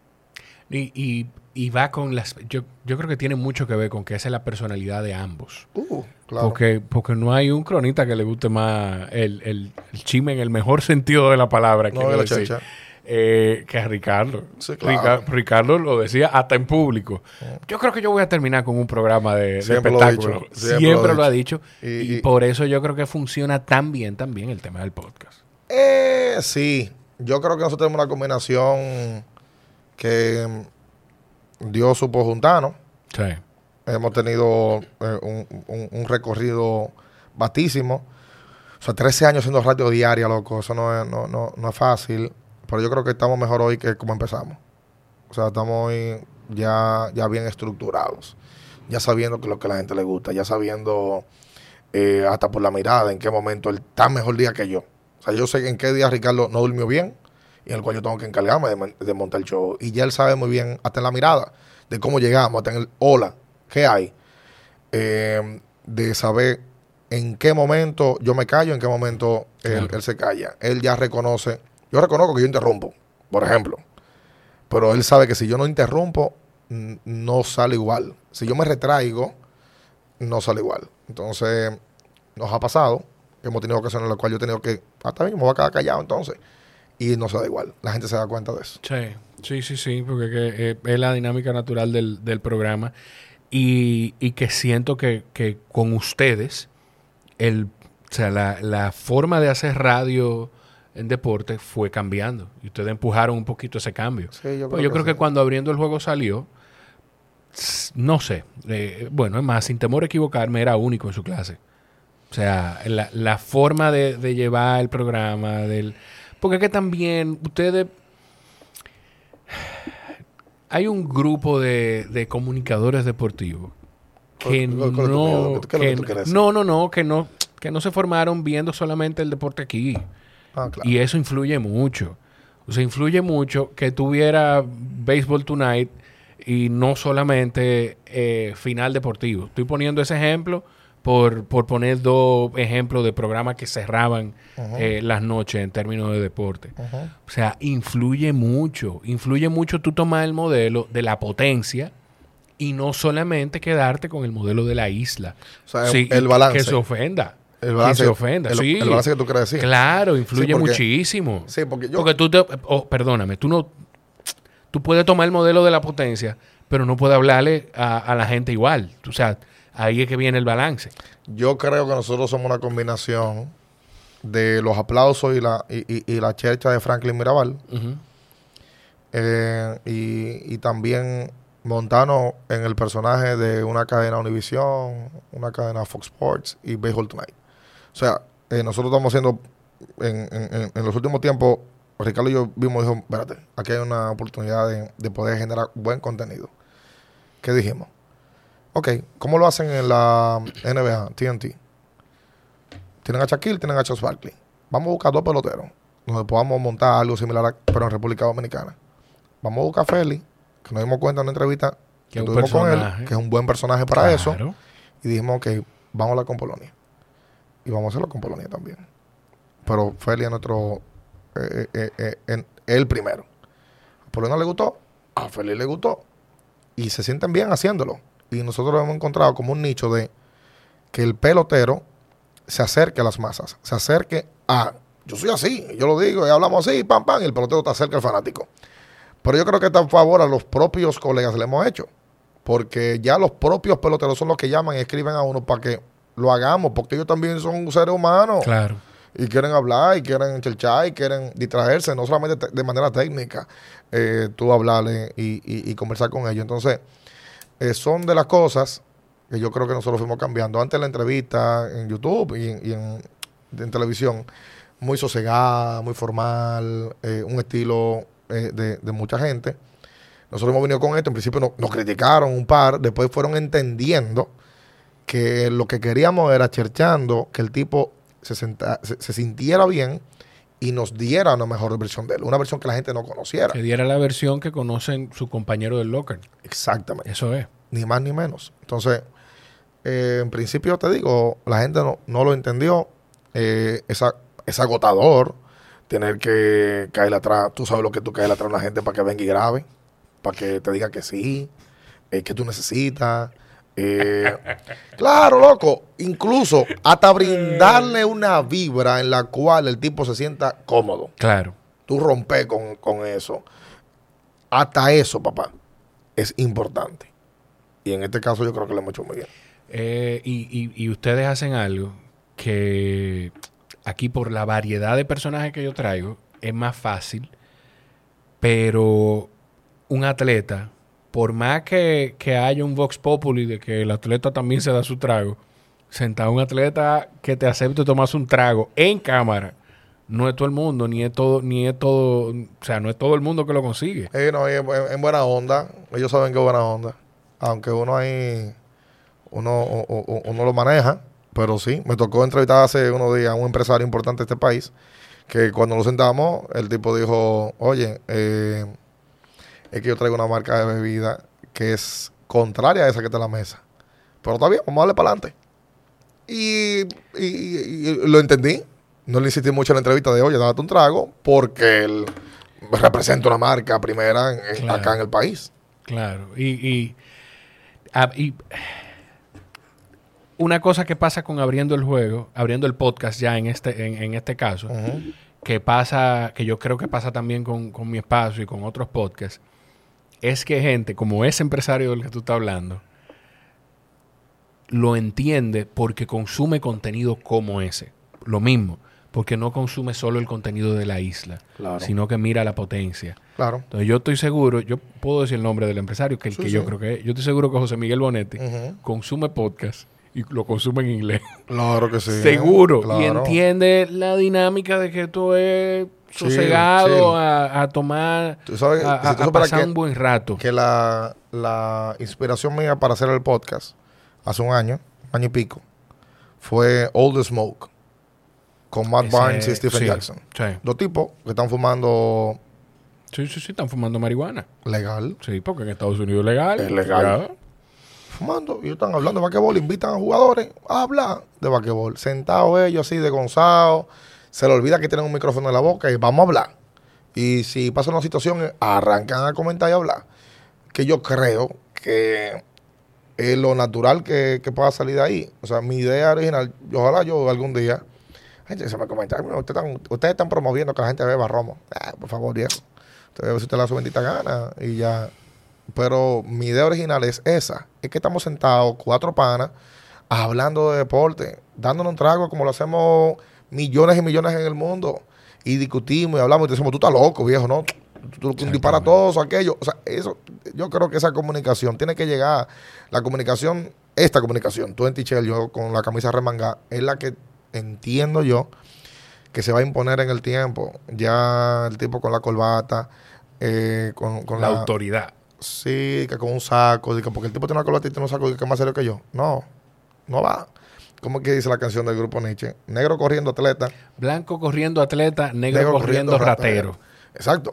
Y va con las... Yo creo que tiene mucho que ver con que esa es la personalidad de ambos. Claro. Porque no hay un cronista que le guste más el chisme en el mejor sentido de la palabra. No, de la chercha. Que a Ricardo. Sí, claro. Ricardo lo decía hasta en público. Yo creo que yo voy a terminar con un programa de espectáculo. Siempre lo ha dicho. Y por eso yo creo que funciona tan bien también el tema del podcast. Sí. Yo creo que nosotros tenemos una combinación que Dios supo juntarnos. Sí. Hemos tenido un recorrido vastísimo. O sea, 13 años haciendo radio diaria, loco. Eso no es fácil. Pero yo creo que estamos mejor hoy que como empezamos. O sea, estamos hoy ya bien estructurados. Ya sabiendo que lo que a la gente le gusta. Ya sabiendo hasta por la mirada en qué momento él está mejor día que yo. O sea, yo sé en qué día Ricardo no durmió bien y en el cual yo tengo que encargarme de montar el show. Y ya él sabe muy bien, hasta en la mirada, de cómo llegamos, hasta en el hola, ¿qué hay? De saber en qué momento yo me callo, en qué momento él se calla. Él ya reconoce. Yo reconozco que yo interrumpo, por ejemplo. Pero él sabe que si yo no interrumpo, no sale igual. Si yo me retraigo, no sale igual. Entonces, nos ha pasado que hemos tenido ocasiones en las cuales yo he tenido que, hasta bien, me voy a quedar callado entonces. Y no se da igual. La gente se da cuenta de eso. Sí, porque es la dinámica natural del programa. Y que siento que con ustedes, o sea, la forma de hacer radio en deporte fue cambiando. Y ustedes empujaron un poquito ese cambio. Sí, yo creo que cuando Abriendo el Juego salió, no sé, bueno, es más, sin temor a equivocarme, era único en su clase. O sea, la forma de llevar el programa, porque es que también ustedes... Hay un grupo de comunicadores deportivos que no se formaron viendo solamente el deporte aquí. Claro. Y eso influye mucho. O sea, influye mucho que tuviera Baseball Tonight y no solamente final deportivo. Estoy poniendo ese ejemplo por poner 2 ejemplos de programas que cerraban las noches en términos de deporte. O sea, influye mucho. Influye mucho tú tomar el modelo de la potencia y no solamente quedarte con el modelo de la isla. O sea, el balance. Que se ofenda. El balance, que se ofenda. El balance que tú quieres decir. Claro, influye muchísimo. Sí, porque tú perdóname, tú puedes tomar el modelo de la potencia, pero no puedes hablarle a la gente igual. O sea, ahí es que viene el balance. Yo creo que nosotros somos una combinación de los aplausos y la chercha de Franklin Mirabal. Y también montarnos en el personaje de una cadena Univision, una cadena Fox Sports y Baseball Tonight. O sea, nosotros estamos haciendo en los últimos tiempos, Ricardo y yo vimos y dijo, espérate, aquí hay una oportunidad de poder generar buen contenido. ¿Qué dijimos? Ok, ¿cómo lo hacen en la NBA, TNT? Tienen a Shaquille, tienen a Charles Barkley. Vamos a buscar 2 peloteros donde podamos montar algo similar, pero en República Dominicana. Vamos a buscar a Feli, que nos dimos cuenta en una entrevista que tuvimos con él, que es un buen personaje para eso. Y dijimos, ok, vamos a hablar con Polonia. Y vamos a hacerlo con Polonia también. Pero Feli es nuestro... el primero. A Polonia le gustó, a Feli le gustó. Y se sienten bien haciéndolo. Y nosotros lo hemos encontrado como un nicho de que el pelotero se acerque a las masas. Se acerque a... Yo soy así, yo lo digo, y hablamos así, pam, pam, y el pelotero está cerca al fanático. Pero yo creo que está a favor a los propios colegas le hemos hecho. Porque ya los propios peloteros son los que llaman y escriben a uno para que lo hagamos, porque ellos también son seres humanos. Claro. Y quieren hablar, y quieren chelchar, y quieren distraerse, no solamente de manera técnica, tú hablarle y conversar con ellos. Entonces, son de las cosas que yo creo que nosotros fuimos cambiando. Antes la entrevista en YouTube y en televisión, muy sosegada, muy formal, un estilo de mucha gente. Nosotros hemos venido con esto, en principio nos criticaron un par, después fueron entendiendo que lo que queríamos era cherchando, que el tipo se sintiera bien y nos diera una mejor versión de él, una versión que la gente no conociera. Que diera la versión que conocen su compañero del locker. Exactamente. Eso es. Ni más ni menos. Entonces, en principio te digo, la gente no lo entendió. Es agotador tener que caer atrás. Tú sabes lo que tú caes atrás a una gente para que venga y grabe, para que te diga que sí, que tú necesitas. Claro, loco. Incluso hasta brindarle una vibra en la cual el tipo se sienta cómodo. Claro. Tú rompes con eso. Hasta eso, papá, es importante. Y en este caso yo creo que lo hemos hecho muy bien. Y ustedes hacen algo que aquí por la variedad de personajes que yo traigo es más fácil, pero un atleta, por más que haya un vox populi de que el atleta también se da su trago, sentado un atleta que te acepte tomarse un trago en cámara, no es todo el mundo, ni es todo, o sea, no es todo el mundo que lo consigue. No, en buena onda, ellos saben que es buena onda, aunque uno lo maneja, pero sí, me tocó entrevistar hace unos días a un empresario importante de este país, que cuando lo sentamos, el tipo dijo, oye, es que yo traigo una marca de bebida que es contraria a esa que está en la mesa. Pero está bien, vamos a darle para adelante. Y lo entendí. No le insistí mucho en la entrevista de, oye, date un trago, porque él representa una marca primera acá en el país. Claro. Y una cosa que pasa con abriendo el podcast ya en este caso, que pasa, que yo creo que pasa también con mi espacio y con otros podcasts, es que gente como ese empresario del que tú estás hablando lo entiende porque consume contenido como ese. Lo mismo, porque no consume solo el contenido de la isla, sino que mira la potencia. Claro. Entonces yo estoy seguro, yo puedo decir el nombre del empresario, que yo creo que es. Yo estoy seguro que José Miguel Bonetti consume podcast y lo consume en inglés. Claro que sí. Seguro. Claro. Y entiende la dinámica de que esto es sosegado a tomar, ¿Tú sabes, a pasar un buen rato. Que la inspiración mía para hacer el podcast hace un año y pico, fue All the Smoke con Matt Barnes y Stephen Jackson. Sí. Dos tipos que están fumando. Sí, están fumando marihuana. Legal. Sí, porque en Estados Unidos es legal. Es legal. Fumando y están hablando de basquetbol, invitan a jugadores a hablar de basquetbol. Sentados ellos así de gonzados, se les olvida que tienen un micrófono en la boca y vamos a hablar. Y si pasa una situación, arrancan a comentar y a hablar. Que yo creo que es lo natural que pueda salir de ahí. O sea, mi idea original, ojalá yo algún día, gente se me comenta, ustedes están promoviendo que la gente beba romo. Por favor, viejo. Usted bebe si usted le da su bendita gana y ya. Pero mi idea original es esa. Es que estamos sentados, 4 panas, hablando de deporte, dándonos un trago como lo hacemos millones y millones en el mundo. Y discutimos y hablamos y decimos, tú estás loco, viejo, ¿no? Tú disparas todo eso, aquello. O sea, eso, yo creo que esa comunicación tiene que llegar. La comunicación, esta comunicación, tú en Tichel, yo con la camisa remangada, es la que entiendo yo que se va a imponer en el tiempo. Ya el tipo con la corbata, con la autoridad. Sí, que con un saco, porque el tipo tiene una corbata y tiene un saco que es más serio que yo. No va. ¿Cómo que dice la canción del grupo Nietzsche? Negro corriendo atleta. Blanco corriendo atleta, negro corriendo ratero. Exacto.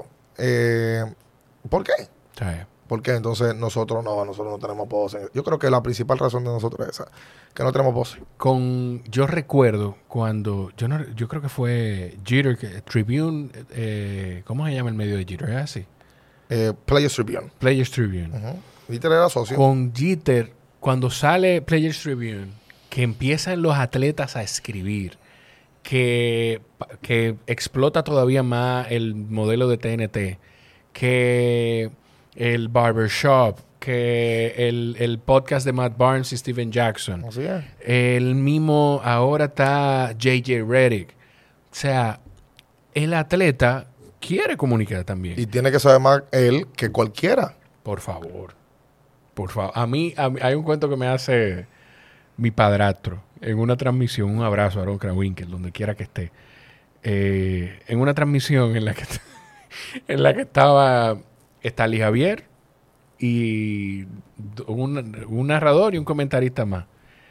¿Por qué? Sí. ¿Por qué? Entonces nosotros no tenemos pose. Yo creo que la principal razón de nosotros es esa, que no tenemos pose. Yo recuerdo cuando, yo creo que fue Jeter Tribune, ¿cómo se llama el medio de Jeter? ¿Es así? Players Tribune. Players Tribune. Jeter era socio. Con Jeter, cuando sale Players Tribune, que empiezan los atletas a escribir, que explota todavía más el modelo de TNT, que el barbershop, que el podcast de Matt Barnes y Stephen Jackson. Así es. El mismo, ahora está J.J. Redick. sea, el atleta quiere comunicar también. Y tiene que saber más él que cualquiera. Por favor. Por favor. A mí hay un cuento que me hace mi padrastro en una transmisión. Un abrazo a Aaron Krawinkel, donde quiera que esté. En una transmisión en la que estaba Stanley Javier y un narrador y un comentarista más.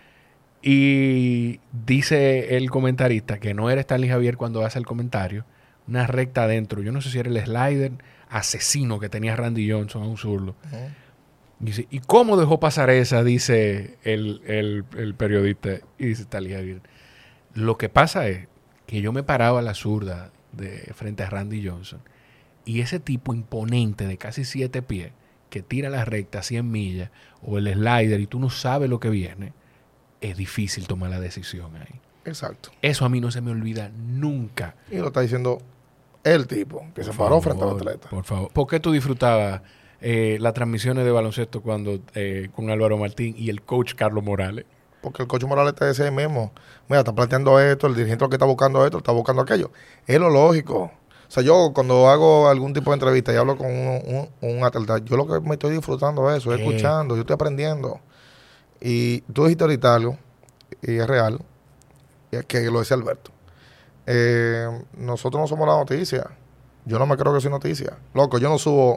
Y dice el comentarista que no era Stanley Javier cuando hace el comentario. Una recta adentro. Yo no sé si era el slider asesino que tenía Randy Johnson a un zurdo. Dice, ¿y cómo dejó pasar esa? Dice el periodista. Y dice Stanley Javier. Lo que pasa es que yo me paraba a la zurda frente a Randy Johnson. Y ese tipo imponente de casi 7 pies que tira la recta a 100 millas o el slider y tú no sabes lo que viene, es difícil tomar la decisión ahí. Exacto. Eso a mí no se me olvida nunca. Y lo está diciendo el tipo que se paró frente al atleta. Por favor. ¿Por qué tú disfrutabas las transmisiones de baloncesto cuando con Álvaro Martín y el coach Carlos Morales? Porque el coach Morales te dice mismo, mira, está planteando esto, el dirigente lo que está buscando esto, está buscando aquello. Es lo lógico. O sea, yo cuando hago algún tipo de entrevista y hablo con un atleta, yo lo que me estoy disfrutando es eso, escuchando, yo estoy aprendiendo. Y tú dijiste ahorita algo, y es real, y es que lo decía Alberto. Nosotros no somos la noticia. Yo no me creo que soy noticia. Loco, yo no subo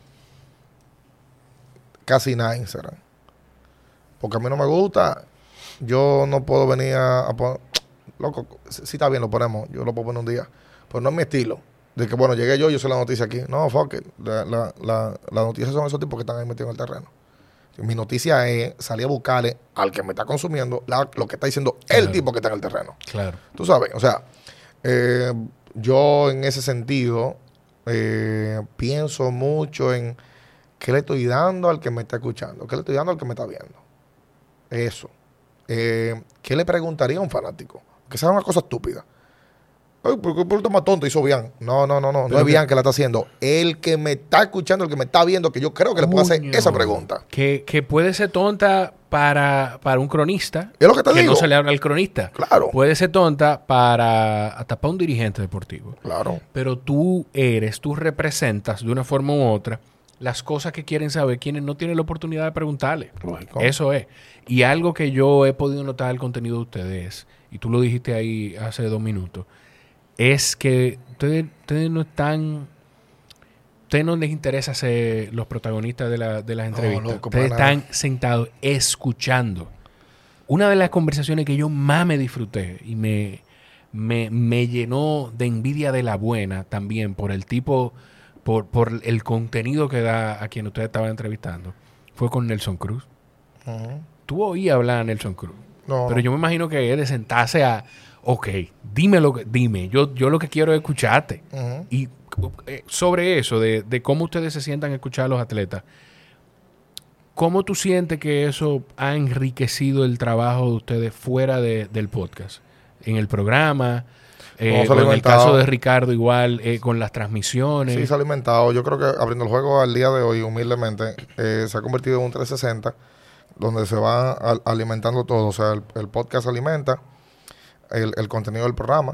casi nada a Instagram. Porque a mí no me gusta. Yo no puedo venir a poner... Loco, si está bien, lo ponemos. Yo lo puedo poner un día. Pero no es mi estilo. De que, bueno, llegué yo soy la noticia aquí. No, fuck it. La noticia son esos tipos que están ahí metidos en el terreno. Mi noticia es salir a buscarle al que me está consumiendo lo que está diciendo el tipo que está en el terreno. Claro. Tú sabes, o sea, yo en ese sentido pienso mucho en qué le estoy dando al que me está escuchando, qué le estoy dando al que me está viendo. Eso. ¿Qué le preguntaría a un fanático? Que sea una cosa estúpida. Ay, porque por el más tonto hizo bien. No es bien que la está haciendo. El que me está escuchando, el que me está viendo, que yo creo que le puedo hacer esa pregunta. Que puede ser tonta para un cronista. Es lo que te digo. Que no se le habla al cronista. Claro. Puede ser tonta hasta para un dirigente deportivo. Claro. Pero tú representas de una forma u otra las cosas que quieren saber quienes no tienen la oportunidad de preguntarle. Lógico. Eso es. Y algo que yo he podido notar del contenido de ustedes, y tú lo dijiste ahí hace 2 minutos, es que ustedes no están... Ustedes no les interesa ser los protagonistas de las entrevistas. Loco, ustedes están sentados escuchando. Una de las conversaciones que yo más me disfruté y me llenó de envidia de la buena también por el tipo, por el contenido que da a quien ustedes estaban entrevistando, fue con Nelson Cruz. Uh-huh. Tú oías hablar a Nelson Cruz. No. Pero yo me imagino que es de sentarse a... Ok, dime. Yo lo que quiero es escucharte. Uh-huh. Y sobre eso, de cómo ustedes se sientan a escuchar a los atletas, ¿cómo tú sientes que eso ha enriquecido el trabajo de ustedes fuera del podcast? En el programa, en el caso de Ricardo igual, con las transmisiones. Sí, se ha alimentado. Yo creo que abriendo el juego al día de hoy, humildemente, se ha convertido en un 360, donde se va alimentando todo. O sea, el podcast alimenta el contenido del programa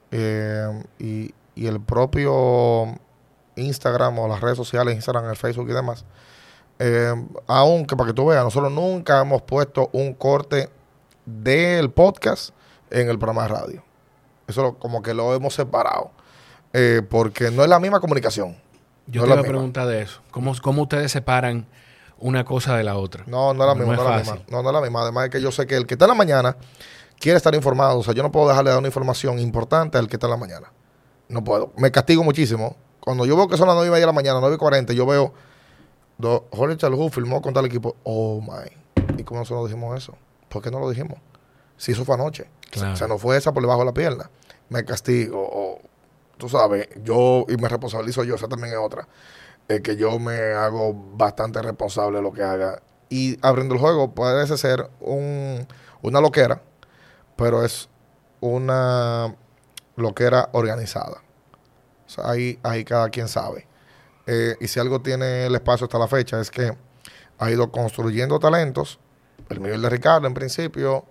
y el propio Instagram o las redes sociales, Instagram, el Facebook y demás. Aunque para que tú veas, nosotros nunca hemos puesto un corte del podcast en el programa de radio. Eso como que lo hemos separado. Porque no es la misma comunicación. Yo te iba a preguntar de eso. ¿Cómo ustedes separan una cosa de la otra? No es la misma. No es la misma. Además es que yo sé que el que está en la mañana quiere estar informado. O sea, yo no puedo dejarle de dar una información importante al que está en la mañana. No puedo. Me castigo muchísimo. Cuando yo veo que son las 9:30 de la mañana, 9:40, yo veo Jorge Chalhu filmó con tal equipo. Oh, my. ¿Y cómo nosotros dijimos eso? ¿Por qué no lo dijimos? Si eso fue anoche. Claro. O sea, no fue esa por debajo de la pierna. Me castigo. Tú sabes, y me responsabilizo yo. Esa también es otra. Que yo me hago bastante responsable de lo que haga. Y abriendo el juego puede ser una loquera, pero es una loquera organizada. O sea, ahí cada quien sabe. Y si algo tiene el espacio hasta la fecha es que ha ido construyendo talentos. El nivel de Ricardo en principio,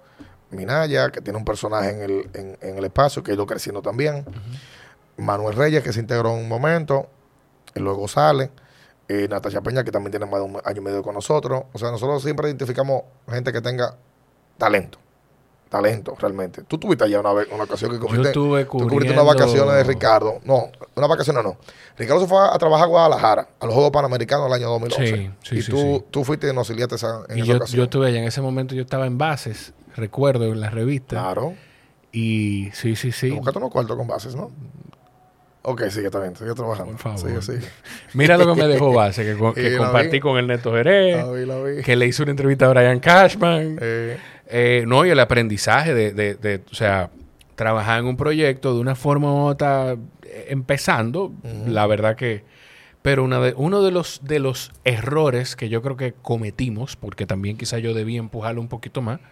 Minaya, que tiene un personaje en el espacio, que ha ido creciendo también. Manuel Reyes, que se integró en un momento, y luego sale. Natasha Peña, que también tiene más de un año y medio con nosotros. O sea, nosotros siempre identificamos gente que tenga talento. Talento, realmente. Tú tuviste allá una vez, una ocasión que Yo estuve tú cubriste unas vacaciones de Ricardo. No, unas vacaciones no. Ricardo se fue a trabajar a Guadalajara, a los Juegos Panamericanos del año 2011. Y tú fuiste y nos auxiliaste en esa ocasión. Yo estuve allá. En ese momento yo estaba en Bases, recuerdo, en la revista. Claro. Y sí. Te buscaste unos cuartos con Bases, ¿no? Ok, sigue también, sigue trabajando. Por favor. Sigue. Mira lo que me dejó Base, que compartí con Ernesto Jerez, La vi. que le hice una entrevista a Brian Cashman. No, y el aprendizaje o sea, trabajar en un proyecto de una forma u otra, empezando, la verdad que... Pero uno de los errores que yo creo que cometimos, porque también quizá yo debía empujarlo un poquito más,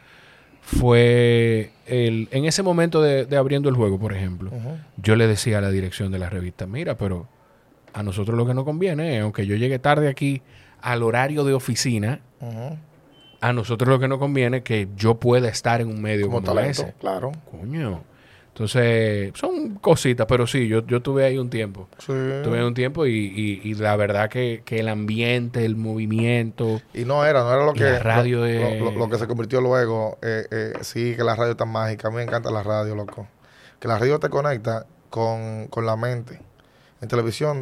fue en ese momento de abriendo el juego, por ejemplo. Yo le decía a la dirección de la revista, mira, pero a nosotros lo que nos conviene es, aunque yo llegue tarde aquí al horario de oficina, a nosotros lo que nos conviene es que yo pueda estar en un medio como talento, ese. Claro. Coño. Entonces, son cositas, pero sí, yo tuve ahí un tiempo. Sí. Tuve un tiempo y la verdad que el ambiente, el movimiento... Y no era lo que... La radio lo que se convirtió luego. Sí, que la radio es tan mágica. A mí me encanta la radio, loco. Que la radio te conecta con la mente. En televisión,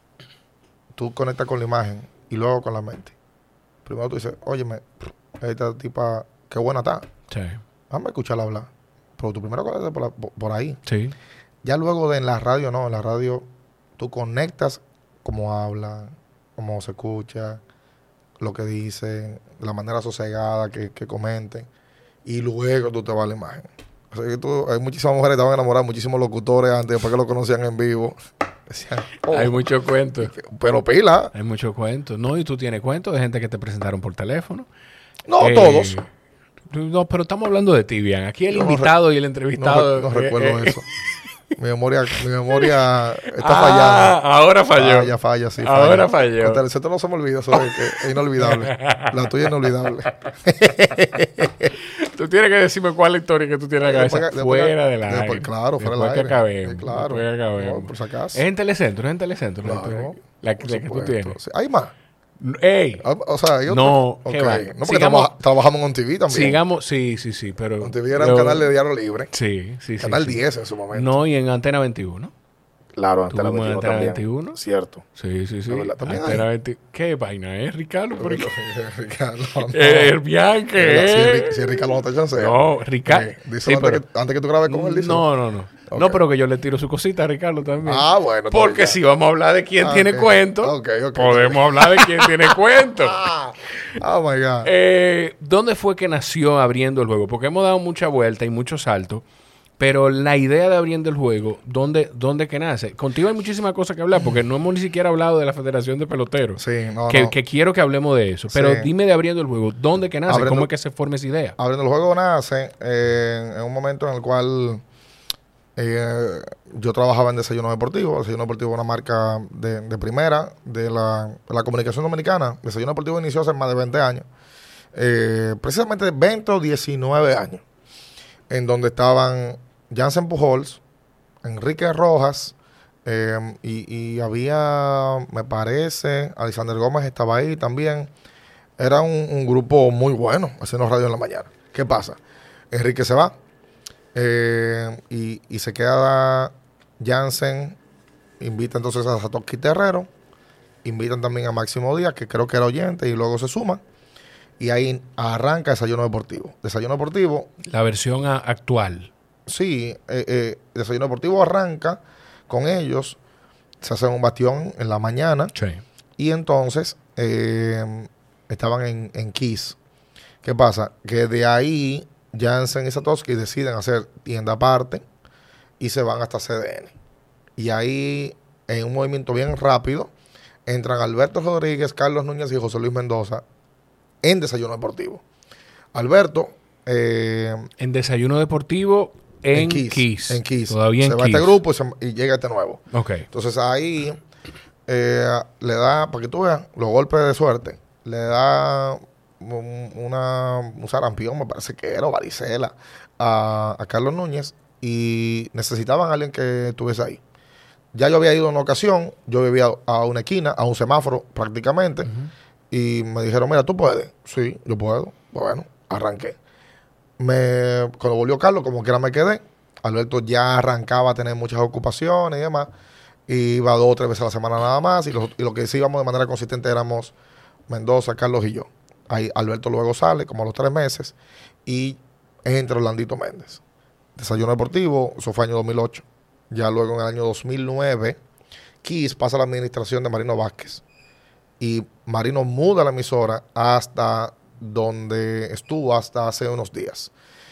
tú conectas con la imagen y luego con la mente. Primero tú dices, óyeme, esta tipa, qué buena está. Sí. Déjame escucharla hablar. Pero tú primero conectas por ahí. Sí. Ya luego en la radio, no. En la radio tú conectas cómo habla, cómo se escucha, lo que dicen, la manera sosegada que comenten. Y luego tú te vas a la imagen. O sea, hay muchísimas mujeres que estaban enamoradas, muchísimos locutores antes, después que lo conocían en vivo. Decían, hay muchos cuentos. Pero pila. Hay muchos cuentos. No, y tú tienes cuentos de gente que te presentaron por teléfono. No, todos. No, pero estamos hablando de ti, Bian. Aquí el invitado y el entrevistado. No recuerdo eso. Mi memoria está fallando. Ahora falló. Ya falla, sí. Ahora falló. El centro no se me olvida, eso es inolvidable. La tuya es inolvidable. Tú tienes que decirme cuál es la historia que tú tienes en la cabeza fuera del aire. Claro, fuera del aire. Acabemos. Claro. Después que acabemos. No, por si acaso. Es en Telecentro. Claro, la que tú tienes. Hay más. ¡Ey! O sea, no, okay. ¿qué va? No, porque trabajamos en OnTV también. Sí, pero... OnTV era un canal de Diario Libre. Sí. Canal 10 en su momento. No, y en Antena 21. Claro, Antena 21 Antena también. 21. Cierto. Sí. Antena 21. ¿Qué vaina es, Ricardo? Ricardo, no. El viaje. Si Ricardo no te chancea. No, Ricardo. Díselo antes que tú grabes con él. Díselo. No. Okay. No, pero que yo le tiro su cosita a Ricardo también. Bueno. Porque si vamos a hablar de quién tiene cuento, podemos hablar de quién tiene cuento. Oh, my God. ¿Dónde fue que nació Abriendo el Juego? Porque hemos dado mucha vuelta y mucho salto. Pero la idea de Abriendo el Juego, ¿dónde que nace? Contigo hay muchísimas cosas que hablar, porque no hemos ni siquiera hablado de la Federación de Peloteros. Sí, que quiero que hablemos de eso. Pero dime de Abriendo el Juego, ¿dónde que nace? ¿Cómo es que se forma esa idea? Abriendo el Juego nace en un momento en el cual yo trabajaba en Desayuno Deportivo. Desayuno Deportivo es una marca de primera de la comunicación dominicana. Desayuno Deportivo inició hace más de 20 años. Precisamente 20 o 19 años. En donde estaban Jansen Pujols, Enrique Rojas, y había, me parece, Alexander Gómez estaba ahí también. Era un grupo muy bueno haciendo radio en la mañana. ¿Qué pasa? Enrique se va y se queda Jansen, invita entonces a Satoshi Terrero, invitan también a Máximo Díaz, que creo que era oyente, y luego se suman. Y ahí arranca Desayuno Deportivo. Desayuno Deportivo. La versión actual. Sí, Desayuno Deportivo arranca con ellos. Se hace un bastión en la mañana. Sí. Y entonces estaban en Kiss. ¿Qué pasa? Que de ahí Jansen y Satoshi deciden hacer tienda aparte y se van hasta CDN. Y ahí, en un movimiento bien rápido, entran Alberto Rodríguez, Carlos Núñez y José Luis Mendoza en Desayuno Deportivo. Alberto... en Desayuno Deportivo en Kiss. En Kiss. Todavía en se va Kiss. este grupo y llega este nuevo. Ok. Entonces ahí le da, para que tú veas, los golpes de suerte. Le da un sarampión, me parece que era, o varicela, a Carlos Núñez y necesitaban a alguien que estuviese ahí. Ya yo había ido en una ocasión, yo vivía a una esquina, a un semáforo prácticamente, y me dijeron, mira, ¿tú puedes? Sí, yo puedo. Bueno, arranqué. Cuando volvió Carlos, como quiera me quedé. Alberto ya arrancaba a tener muchas ocupaciones y demás. Iba 2 o 3 veces a la semana nada más. Y lo que sí íbamos de manera consistente éramos Mendoza, Carlos y yo. Ahí Alberto luego sale, como a los 3 meses. Y entra Orlandito Méndez. Desayuno Deportivo, eso fue año 2008. Ya luego en el año 2009, Kiss pasa a la administración de Marino Vázquez. Y Marino muda la emisora hasta donde estuvo hasta hace unos días.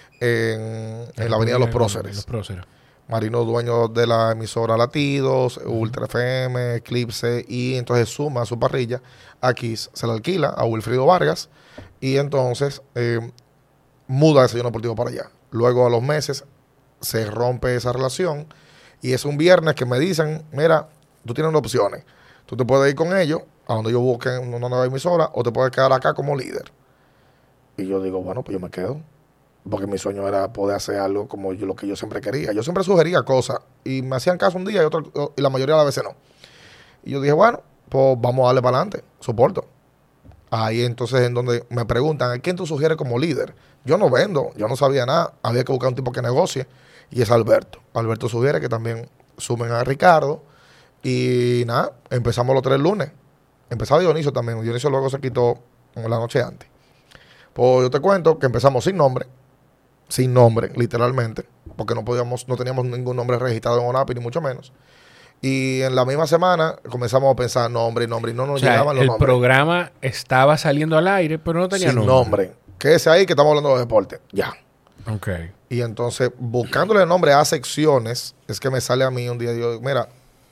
En la avenida Los Próceres. Marino dueño de la emisora Latidos, Ultra FM, Eclipse, y entonces suma a su parrilla. Aquí se la alquila a Wilfrido Vargas y entonces muda Desayuno Deportivo para allá. Luego a los meses se rompe esa relación y es un viernes que me dicen, mira, tú tienes 2 opciones. Tú te puedes ir con ellos a donde yo busque una nueva emisora o te puedes quedar acá como líder. Y yo digo, bueno, pues yo me quedo. Porque mi sueño era poder hacer algo como lo que yo siempre quería. Yo siempre sugería cosas y me hacían caso un día y la mayoría de las veces no. Y yo dije, bueno, pues vamos a darle para adelante, soporto. Ahí entonces en donde me preguntan, ¿a quién tú sugieres como líder? Yo no vendo, yo no sabía nada. Había que buscar un tipo que negocie y es Alberto. Alberto sugiere que también sumen a Ricardo y nada, empezamos los 3 lunes. Empezaba Dionisio también. Dionisio luego se quitó la noche antes. Pues yo te cuento que empezamos sin nombre, literalmente, porque no teníamos ningún nombre registrado en ONAPI, ni mucho menos. Y en la misma semana comenzamos a pensar nombre y no nos llegaban los nombres. El programa estaba saliendo al aire, pero no tenía sin nombre. Quédese ahí que estamos hablando de deporte. Ya. Ok. Y entonces, buscándole el nombre a secciones, es que me sale a mí un día, digo, mira,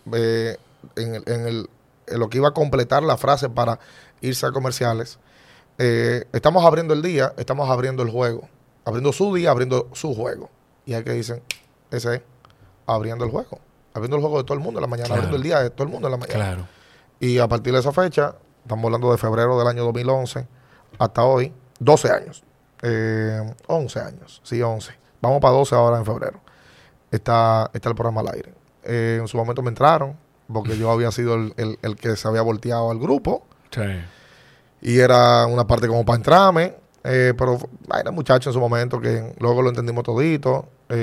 en lo que iba a completar la frase para irse a comerciales, estamos abriendo el día, estamos abriendo el juego. Abriendo su día, abriendo su juego. Y hay que dicen, ese es, abriendo el juego. Abriendo el juego de todo el mundo en la mañana. Claro. Abriendo el día de todo el mundo en la mañana. Claro. Y a partir de esa fecha, estamos hablando de febrero del año 2011, hasta hoy, 12 años. 11 años, sí, 11. Vamos para 12 ahora en febrero. Está el programa al aire. En su momento me entraron, porque yo había sido el que se había volteado al grupo. Sí. Y era una parte como para entrarme. Pero era muchacho en su momento que luego lo entendimos todito.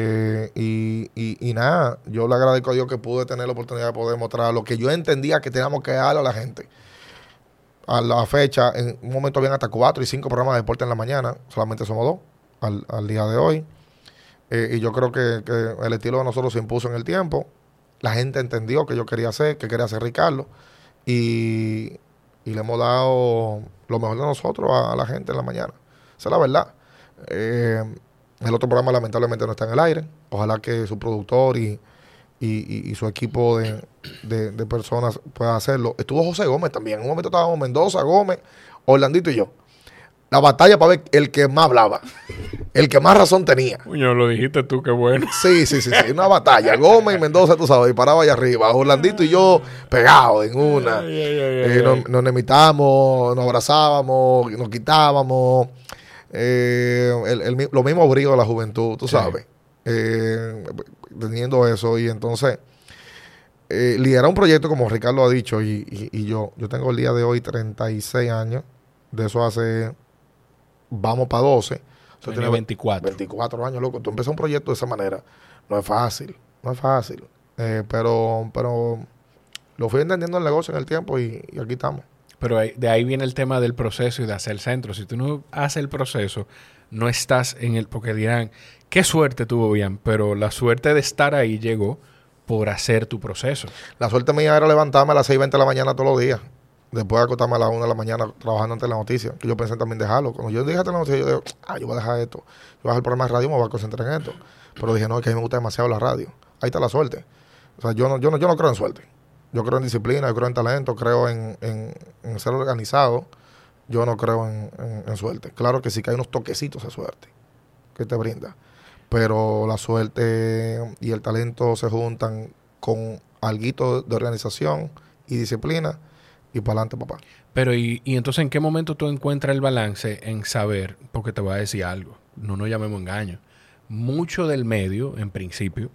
Y nada, yo le agradezco a Dios que pude tener la oportunidad de poder mostrar lo que yo entendía que teníamos que darle a la gente. A la fecha, en un momento habían hasta 4 y 5 programas de deporte en la mañana, solamente somos 2 al día de hoy. Y yo creo que el estilo de nosotros se impuso en el tiempo. La gente entendió que yo quería hacer, que quería hacer Ricardo. Y le hemos dado lo mejor de nosotros a la gente en la mañana. Esa es la verdad. El otro programa lamentablemente no está en el aire. Ojalá que su productor y su equipo de personas pueda hacerlo. Estuvo José Gómez también. En un momento estábamos Mendoza, Gómez, Orlandito y yo. La batalla para ver el que más hablaba. El que más razón tenía. Coño, lo dijiste tú, qué bueno. Sí. Una batalla. Gómez y Mendoza, tú sabes, paraba allá arriba. Orlandito y yo pegados en una. Nos imitamos, nos abrazábamos, nos quitábamos. Lo mismo brillo de la juventud, tú sabes. Teniendo eso. Y entonces, liderar un proyecto como Ricardo ha dicho, y yo tengo el día de hoy 36 años. De eso hace... Vamos para 12. Tú tienes 24. 24 años, loco. Tú empiezas un proyecto de esa manera. No es fácil. Pero lo fui entendiendo el negocio en el tiempo y aquí estamos. Pero de ahí viene el tema del proceso y de hacer el centro. Si tú no haces el proceso, no estás en el... Porque dirán, qué suerte tuvo bien, pero la suerte de estar ahí llegó por hacer tu proceso. La suerte mía era levantarme a las 6:20 de la mañana todos los días. Después de acostarme a las 1 de la mañana trabajando ante la noticia, que yo pensé también dejarlo. Cuando yo dije ante la noticia, yo digo, yo voy a dejar esto. Yo voy a dejar el programa de radio y me voy a concentrar en esto. Pero dije, no, es que a mí me gusta demasiado la radio. Ahí está la suerte. O sea, yo no creo en suerte. Yo creo en disciplina, yo creo en talento, creo en ser organizado. Yo no creo en suerte. Claro que sí que hay unos toquecitos de suerte que te brinda. Pero la suerte y el talento se juntan con alguito de organización y disciplina. Y para adelante, papá. Pero, ¿y entonces en qué momento tú encuentras el balance en saber? Porque te voy a decir algo. No nos llamemos engaño. mucho del medio, en principio,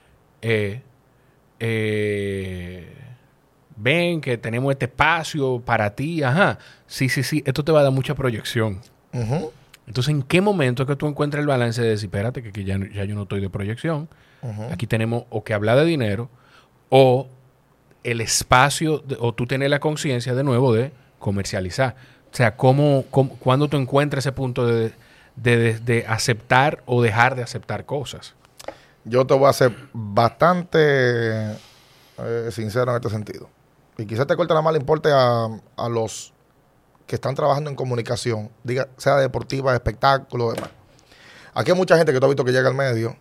ven que tenemos este espacio para ti, ajá, sí, esto te va a dar mucha proyección. Ujú. Entonces, ¿en qué momento es que tú encuentras el balance de decir, espérate, que ya yo no estoy de proyección? Aquí tenemos o que hablar de dinero o el espacio, o tú tienes la conciencia de nuevo de comercializar. O sea, ¿cuándo tú encuentras ese punto de aceptar o dejar de aceptar cosas? Yo te voy a ser bastante sincero en este sentido. Y quizás te corte la mala importe a los que están trabajando en comunicación, diga, sea deportiva, de espectáculo, demás. Aquí hay mucha gente que tú has visto que llega al medio,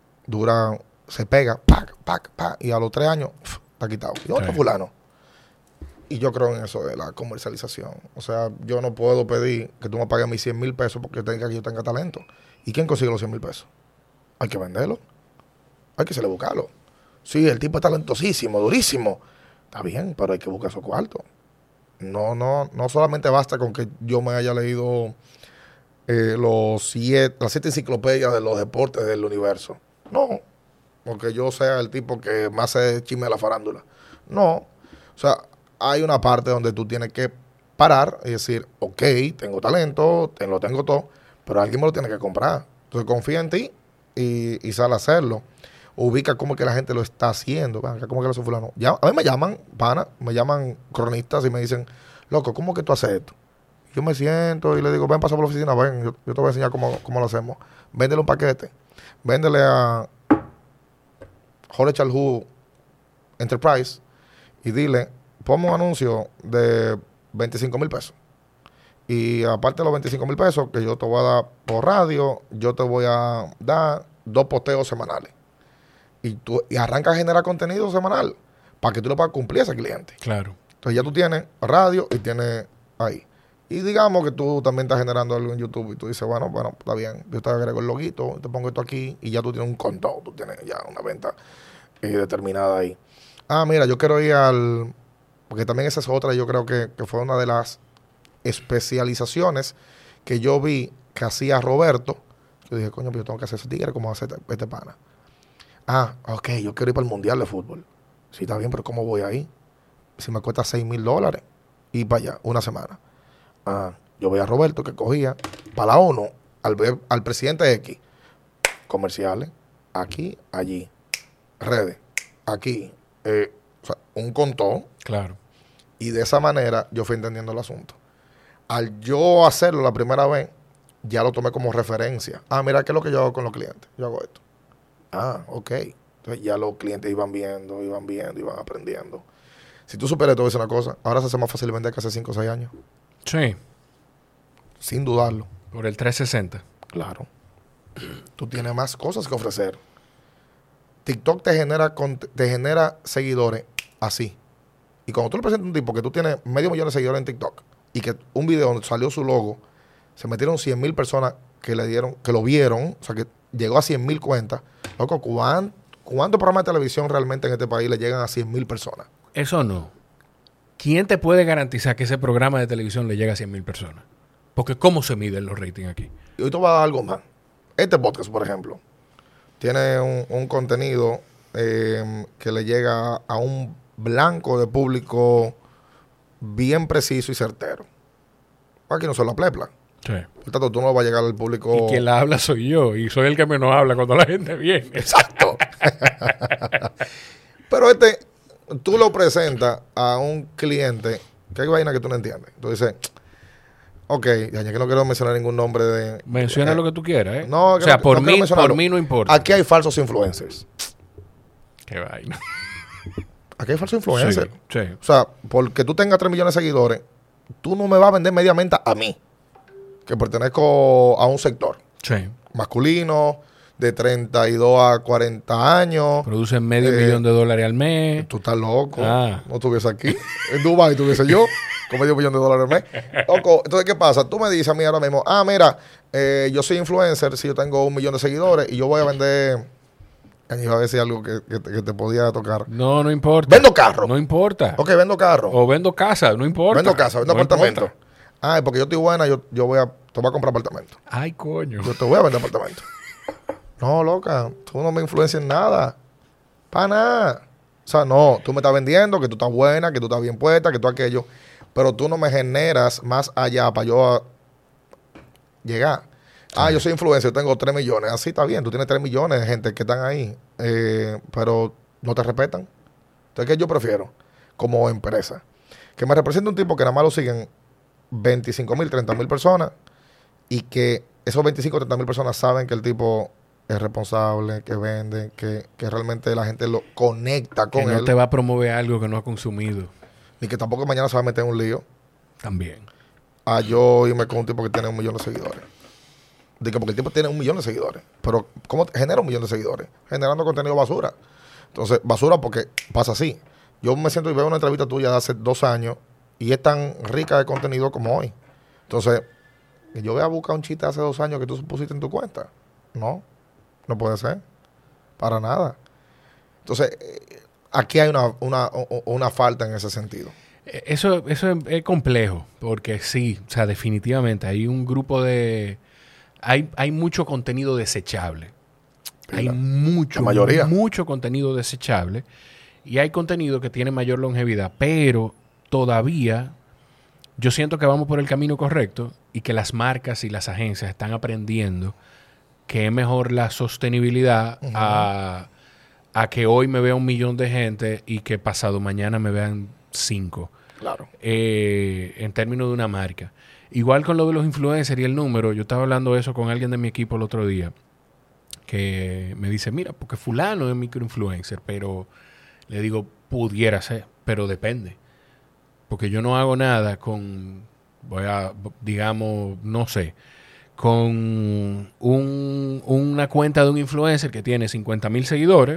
se pega, y a los 3 años está quitado. Y otro fulano. Y yo creo en eso de la comercialización. O sea, yo no puedo pedir que tú me pagues mis 100,000 pesos porque yo tenga talento. ¿Y quién consigue los 100,000 pesos? Hay que venderlo. Hay que buscarlo. Sí, el tipo es talentosísimo, durísimo. Está bien, pero hay que buscar esos cuartos. No solamente basta con que yo me haya leído las 7 enciclopedias de los deportes del universo. No, porque yo sea el tipo que más se chisme de la farándula. No, o sea, hay una parte donde tú tienes que parar y decir, ok, tengo talento, lo tengo todo, pero alguien me lo tiene que comprar. Entonces confía en ti y sale a hacerlo. Ubica cómo que la gente lo está haciendo. ¿Cómo que lo hace fulano? A mí me llaman, me llaman cronistas y me dicen, loco, ¿cómo que tú haces esto? Yo me siento y le digo, ven, pasa por la oficina, ven, yo te voy a enseñar cómo lo hacemos. Véndele un paquete. Véndele a Jorge Chalhu Enterprise y dile, ponme un anuncio de 25,000 pesos. Y aparte de los 25,000 pesos que yo te voy a dar por radio, yo te voy a dar 2 posteos semanales. Y arranca a generar contenido semanal para que tú lo puedas cumplir a ese cliente. Claro. Entonces ya tú tienes radio y tienes ahí. Y digamos que tú también estás generando algo en YouTube y tú dices, bueno, está bien. Yo te agrego el loguito, te pongo esto aquí y ya tú tienes un contado. Tú tienes ya una venta determinada ahí. Mira, yo quiero ir porque también esa es otra, yo creo que fue una de las especializaciones que yo vi que hacía Roberto. Yo dije, coño, pues yo tengo que hacer ese tigre como hace este pana. Ok, yo quiero ir para el Mundial de Fútbol. Sí, está bien, pero ¿cómo voy ahí? Si me cuesta $6,000 ir para allá, una semana. Yo voy a Roberto, que cogía para la ONU, al presidente X. Comerciales, aquí, allí. Redes, aquí. O sea, un contón. Claro. Y de esa manera yo fui entendiendo el asunto. Al yo hacerlo la primera vez, ya lo tomé como referencia. Mira, ¿qué es lo que yo hago con los clientes? Yo hago esto. Ok. Entonces ya los clientes iban viendo, iban aprendiendo. Si tú superas todo eso, una cosa, ahora se hace más fácil vender que hace 5 o 6 años. Sí. Sin dudarlo. Por el 360. Claro. Tú tienes más cosas que ofrecer. TikTok te genera seguidores así. Y cuando tú le presentas a un tipo que tú tienes 500,000 de seguidores en TikTok y que un video donde salió su logo, se metieron 100,000 personas que lo vieron, o sea que llegó a 100,000 cuentas. Loco, ¿cuántos programas de televisión realmente en este país le llegan a 100,000 personas? Eso no. ¿Quién te puede garantizar que ese programa de televisión le llega a 100,000 personas? Porque ¿cómo se miden los ratings aquí? Y hoy te voy a dar algo más. Este podcast, por ejemplo, tiene un contenido que le llega a un blanco de público bien preciso y certero. Aquí no son la plepla. Sí. Por tanto, tú no vas a llegar al público... Y quien la habla soy yo. Y soy el que menos habla cuando la gente viene. Exacto. Pero tú lo presentas a un cliente que hay vaina que tú no entiendes. Tú dices, ok, ya que no quiero mencionar ningún nombre de... Menciona lo que tú quieras, ¿eh? No, o sea, no, por no mí no importa. Aquí hay falsos influencers. Qué vaina. Aquí hay falsos influencers. Sí. O sea, porque tú tengas 3 millones de seguidores, tú no me vas a vender mediamente a mí, que pertenezco a un sector masculino, de 32 a 40 años. Producen $500,000 al mes. Tú estás loco. No estuviese aquí. En Dubái estuviese yo con $500,000 al mes. Loco, entonces, ¿qué pasa? Tú me dices a mí ahora mismo, mira, yo soy influencer, si yo tengo 1,000,000 de seguidores y yo voy a vender... Iba a decir algo que te podía tocar. No importa. Vendo carro. No importa. Ok, vendo carro. O vendo casa, no importa. Vendo casa, vendo apartamento. Porque yo estoy buena, te voy a comprar apartamento. Ay, coño. Yo te voy a vender apartamento. No, loca, tú no me influencias en nada. Para nada. O sea, no, tú me estás vendiendo que tú estás buena, que tú estás bien puesta, que tú aquello. Pero tú no me generas más allá para yo llegar. Yo soy influencer, yo tengo 3 millones. Así está bien, tú tienes 3 millones de gente que están ahí. Pero no te respetan. Entonces, ¿qué yo prefiero? Como empresa. Que me represente un tipo que nada más lo siguen 25,000, 30,000 personas. Y que esos 25, 30,000 personas saben que el tipo es responsable, que vende, que realmente la gente lo conecta con que él. no te va a promover algo que no ha consumido. Ni que tampoco mañana se va a meter en un lío. También. Yo irme con un tipo que tiene 1 millón de seguidores. Digo, porque el tipo tiene 1 millón de seguidores. Pero, ¿cómo genera 1 millón de seguidores? Generando contenido basura. Entonces, basura porque pasa así. Yo me siento y veo una entrevista tuya de hace 2 años y es tan rica de contenido como hoy. Entonces, que yo voy a buscar un chiste hace 2 años que tú pusiste en tu cuenta. No puede ser. Para nada. Entonces, aquí hay una falta en ese sentido. Eso es complejo, porque sí, o sea, definitivamente hay un grupo de... Hay mucho contenido desechable. Hay mucho contenido desechable y hay contenido que tiene mayor longevidad, pero todavía yo siento que vamos por el camino correcto y que las marcas y las agencias están aprendiendo que es mejor la sostenibilidad a que hoy me vea 1 millón de gente y que pasado mañana me vean 5. Claro. En términos de una marca. Igual con lo de los influencers y el número, yo estaba hablando de eso con alguien de mi equipo el otro día, que me dice, mira, porque fulano es microinfluencer, pero le digo, pudiera ser, pero depende. Porque yo no hago nada con, digamos, no sé, con una cuenta de un influencer que tiene 50,000 seguidores,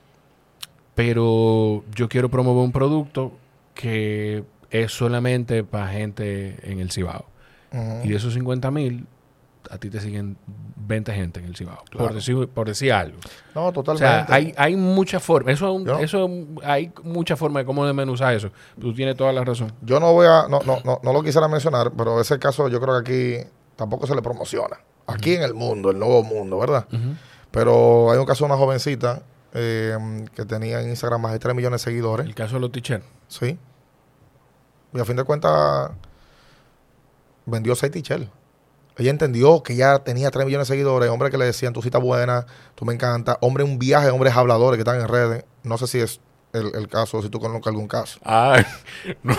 pero yo quiero promover un producto que es solamente para gente en el Cibao. Y de esos 50,000, a ti te siguen 20 gente en el Cibao. Claro. Por decir algo. No, totalmente. O sea, hay muchas formas. Hay muchas formas de cómo desmenuzar eso. Tú tienes toda la razón. Yo no lo quisiera mencionar, pero ese caso yo creo que aquí tampoco se le promociona. Aquí en el mundo, el nuevo mundo, ¿verdad? Pero hay un caso de una jovencita que tenía en Instagram más de 3 millones de seguidores. El caso de los t-shirts. Sí. Y a fin de cuentas vendió 6 t-shirts. Ella entendió que ya tenía 3 millones de seguidores, hombres que le decían, tú sí estás buena, tú me encanta, hombres un viaje, hombres habladores que están en redes. No sé si es el caso, si tú conoces algún caso. Ay, no.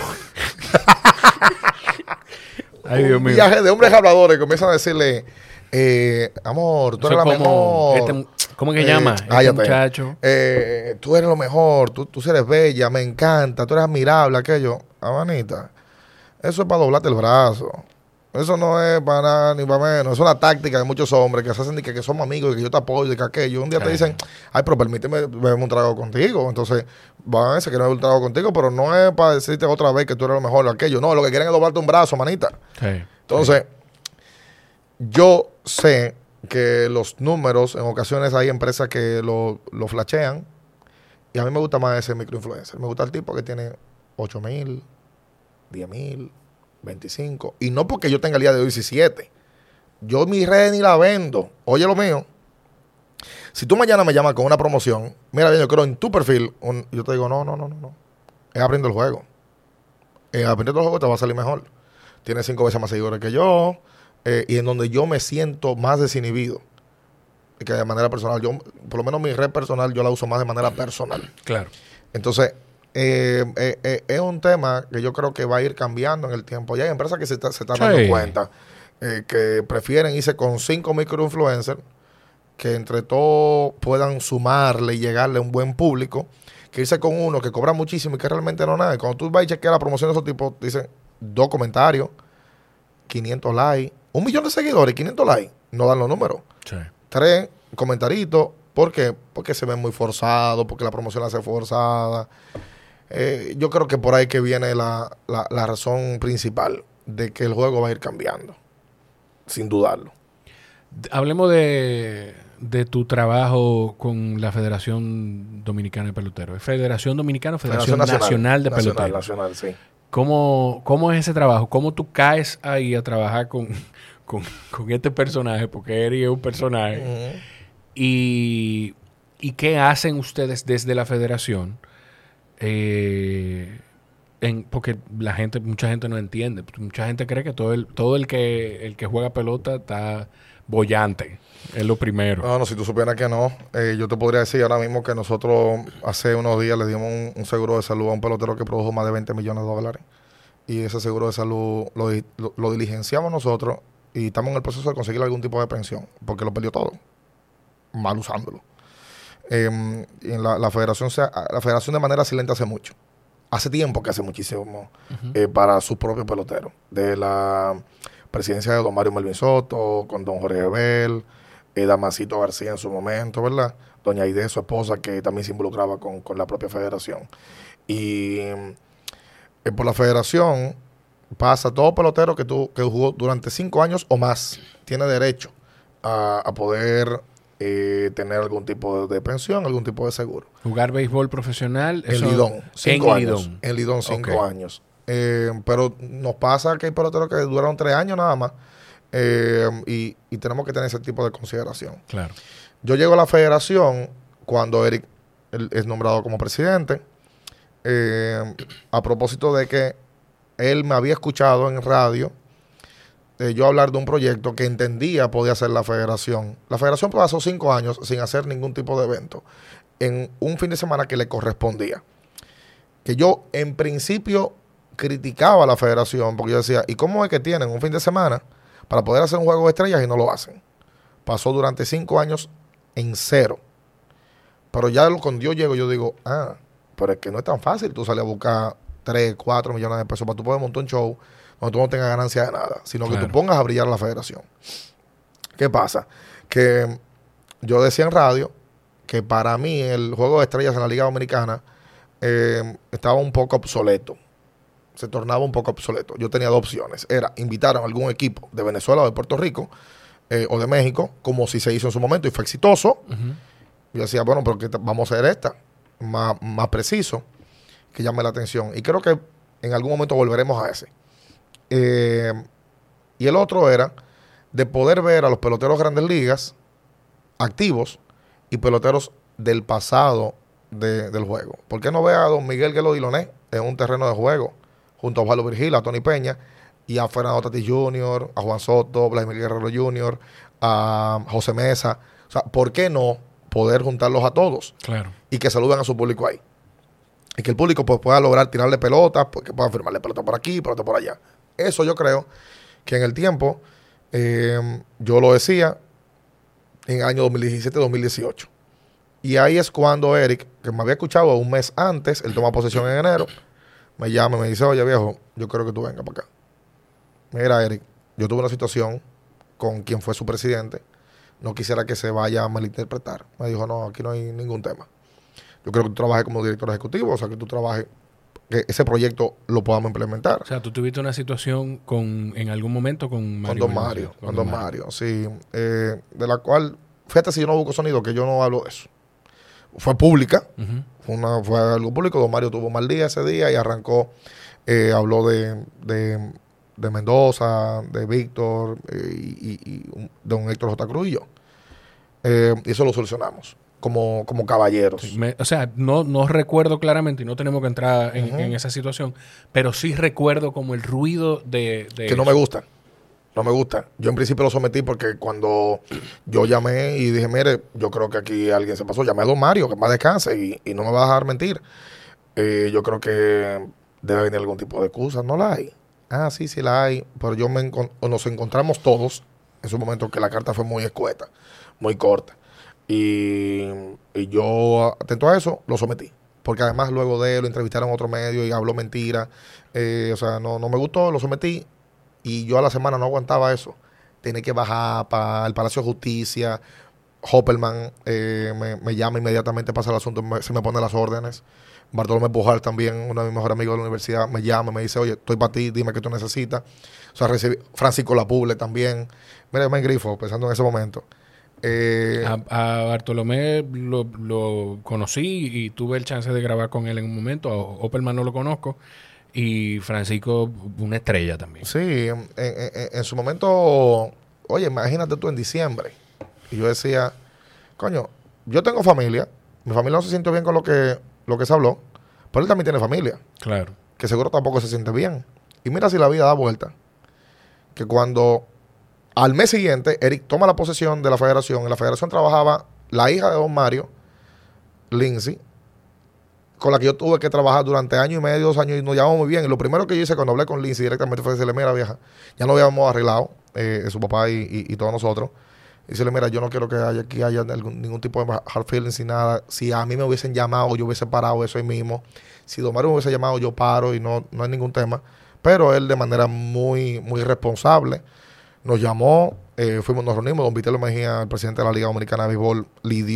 Ay, Dios mío. Un viaje de hombres habladores que comienzan a decirle, amor, tú eres la mejor. ¿Cómo que llama? Muchacho. Tú eres lo mejor, tú eres bella, me encanta, tú eres admirable, aquello. Manita, eso es para doblarte el brazo. Eso no es para nada ni para menos. Es una táctica de muchos hombres que se hacen que somos amigos y que yo te apoyo y que aquello. Un día te dicen, ay, pero permíteme beberme un trago contigo. Entonces, van a decir que no es un trago contigo, pero no es para decirte otra vez que tú eres lo mejor o aquello. No, lo que quieren es doblarte un brazo, manita. Sí. Entonces, yo sé que los números, en ocasiones hay empresas que lo flashean. Y a mí me gusta más ese microinfluencer. Me gusta el tipo que tiene 8,000, 10,000, 25. Y no porque yo tenga el día de hoy 17. Yo mi red ni la vendo. Oye lo mío. Si tú mañana me llamas con una promoción, mira bien, yo creo en tu perfil, yo te digo, no. Es abriendo el juego. Abriendo el juego te va a salir mejor. Tienes 5 veces más seguidores que yo. Y en donde yo me siento más desinhibido. Y que de manera personal. Yo, por lo menos mi red personal, yo la uso más de manera personal. Claro. Entonces, es un tema que yo creo que va a ir cambiando en el tiempo. Ya hay empresas que se están dando cuenta que prefieren irse con 5 microinfluencers que entre todos puedan sumarle y llegarle a un buen público, que irse con uno que cobra muchísimo y que realmente no nada. Cuando tú vas y chequeas la promoción de esos tipos, dicen 2 comentarios, 500 likes, 1 millón de seguidores, 500 likes, no dan los números. Sí. 3 comentaritos. ¿Por qué? Porque se ven muy forzados, porque la promoción la hace forzada. Yo creo que por ahí que viene la razón principal de que el juego va a ir cambiando, sin dudarlo. Hablemos de tu trabajo con la Federación Dominicana de Peloteros. ¿Federación Dominicana o Federación Nacional de Peloteros? Nacional, sí. ¿Cómo es ese trabajo? ¿Cómo tú caes ahí a trabajar con este personaje? Porque Eri es un personaje. ¿Y qué hacen ustedes desde la federación? Porque mucha gente no entiende. Mucha gente cree que todo el que juega pelota está bollante. Es lo primero. No, si tú supieras que no. Yo te podría decir ahora mismo que nosotros hace unos días le dimos un seguro de salud a un pelotero que produjo más de 20 millones de dólares. Y ese seguro de salud lo diligenciamos nosotros y estamos en el proceso de conseguir algún tipo de pensión, porque lo perdió todo, mal usándolo. Y en la federación de manera silente hace mucho. Hace tiempo que hace muchísimo para sus propios peloteros. De la presidencia de don Mario Melvin Soto, con don Jorge Bel, Damasito García en su momento, ¿verdad? Doña Aide, su esposa, que también se involucraba con la propia federación. Y por la federación pasa todo pelotero que jugó durante 5 años o más, tiene derecho a poder tener algún tipo de pensión, algún tipo de seguro. ¿Jugar béisbol profesional? En Lidón, 5 años. Lidón. En Lidón, 5 años. Pero nos pasa que hay peloteros que duraron 3 años nada más y tenemos que tener ese tipo de consideración. Claro. Yo llego a la federación cuando Eric es nombrado como presidente, a propósito de que él me había escuchado en radio yo hablar de un proyecto que entendía podía hacer la federación. La federación pasó 5 años sin hacer ningún tipo de evento en un fin de semana que le correspondía. Que yo en principio criticaba a la federación porque yo decía, ¿y cómo es que tienen un fin de semana para poder hacer un juego de estrellas y no lo hacen? Pasó durante 5 años en cero. Pero ya cuando yo llego, yo digo, pero es que no es tan fácil tú salir a buscar 3, 4 millones de pesos para tú poder montar un show donde tú no tengas ganancia de nada, sino que tú pongas a brillar a la federación. ¿Qué pasa? Que yo decía en radio que para mí el juego de estrellas en la Liga Dominicana estaba un poco obsoleto. Se tornaba un poco obsoleto. Yo tenía 2 opciones. Era invitar a algún equipo de Venezuela o de Puerto Rico o de México, como si se hizo en su momento y fue exitoso. Yo decía, bueno, pero vamos a hacer esta, más preciso, que llame la atención. Y creo que en algún momento volveremos a ese. Y el otro era de poder ver a los peloteros Grandes Ligas activos y peloteros del pasado del juego. ¿Por qué no ve a don Miguel Guelo Diloné en un terreno de juego junto a Osvaldo Virgil, a Tony Peña y a Fernando Tatis Jr., a Juan Soto, Vladimir Guerrero Jr., a José Mesa? O sea, ¿por qué no poder juntarlos a todos? Claro. Y que saluden a su público ahí. Y que el público pues, pueda lograr tirarle pelotas, pues, que puedan firmarle pelota por aquí, pelota por allá. Eso yo creo que en el tiempo, yo lo decía en el año 2017-2018. Y ahí es cuando Eric, que me había escuchado un mes antes, él toma posesión en enero, me llama y me dice, oye viejo, yo quiero que tú vengas para acá. Mira Eric, yo tuve una situación con quien fue su presidente, no quisiera que se vaya a malinterpretar. Me dijo, no, aquí no hay ningún tema. Yo creo que tú trabajes como director ejecutivo, o sea, que tú trabajes, que ese proyecto lo podamos implementar. O sea, tú tuviste una situación en algún momento con Mario. Con don Mario, sí. De la cual, fíjate si yo no busco sonido, que yo no hablo de eso. Fue pública, fue algo público. Don Mario tuvo mal día ese día y arrancó, habló de Mendoza, de Víctor y don Héctor J. Cruz y yo. Y eso lo solucionamos como caballeros. Sí, o sea, no recuerdo claramente y no tenemos que entrar en esa situación, pero sí recuerdo como el ruido de que eso. no me gusta. No me gusta. Yo en principio lo sometí porque cuando yo llamé y dije, mire, yo creo que aquí alguien se pasó. Llamé a don Mario, que más descanse y no me va a dejar mentir. Yo creo que debe venir algún tipo de excusa. No la hay. Sí la hay. Pero nos encontramos todos en su momento que la carta fue muy escueta, muy corta. Y yo, atento a eso, lo sometí. Porque además luego de él lo entrevistaron en otro medio y habló mentira. O sea, no me gustó, lo sometí. Y yo a la semana no aguantaba eso. Tenía que bajar para el Palacio de Justicia. Hopperman me llama inmediatamente, pasa el asunto, se me pone las órdenes. Bartolomé Pujar también, uno de mis mejores amigos de la universidad, me llama, me dice, oye, estoy para ti, dime qué tú necesitas. O sea, Francisco Lapuble también. Mira, me engrifo pensando en ese momento. A Bartolomé lo conocí y tuve el chance de grabar con él en un momento. A Hopperman no lo conozco. Y Francisco, una estrella también. Sí, en su momento, oye, imagínate tú en diciembre. Y yo decía, coño, yo tengo familia, mi familia no se siente bien con lo que se habló, pero él también tiene familia, Claro. que seguro tampoco se siente bien. Y mira si la vida da vuelta, que cuando al mes siguiente Eric toma la posesión de la federación, en la federación trabajaba la hija de don Mario, Lindsay, con la que yo tuve que trabajar durante año y medio, 2 años, y nos llevamos muy bien. Y lo primero que yo hice cuando hablé con Lindsay directamente fue decirle, mira vieja, ya no habíamos arreglado, su papá y todos nosotros. Y decirle, mira, yo no quiero que haya ningún tipo de hard feelings ni nada. Si a mí me hubiesen llamado, yo hubiese parado eso ahí mismo. Si don Mario me hubiese llamado, yo paro y no hay ningún tema. Pero él de manera muy, muy responsable nos llamó, nos reunimos. Don Vitelio Mejía, el presidente de la Liga Dominicana de Béisbol,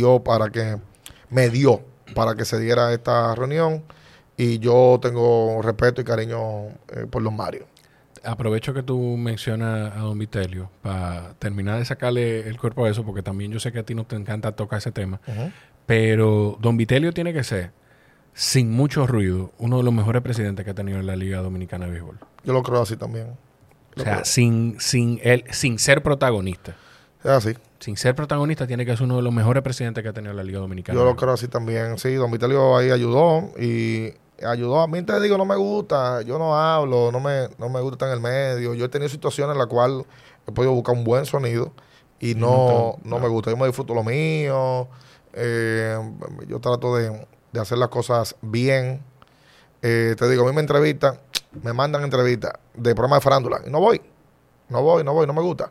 me dio para que se diera esta reunión, y yo tengo respeto y cariño por los Mario. Aprovecho que tú mencionas a don Vitelio para terminar de sacarle el cuerpo a eso, porque también yo sé que a ti no te encanta tocar ese tema, pero don Vitelio tiene que ser, sin mucho ruido, uno de los mejores presidentes que ha tenido en la Liga Dominicana de Béisbol. Yo lo creo así también. O sea, sin ser protagonista. Es así. Sin ser protagonista, tiene que ser uno de los mejores presidentes que ha tenido la Liga Dominicana. Yo lo creo así también. Sí, don Vitelio ahí ayudó. A mí te digo, no me gusta. Yo no hablo. No me gusta estar en el medio. Yo he tenido situaciones en las cuales he podido buscar un buen sonido y no me gusta. Yo me disfruto lo mío. Yo trato de hacer las cosas bien. Te digo, a mí me mandan entrevistas de programas de farándula y no voy, no me gusta.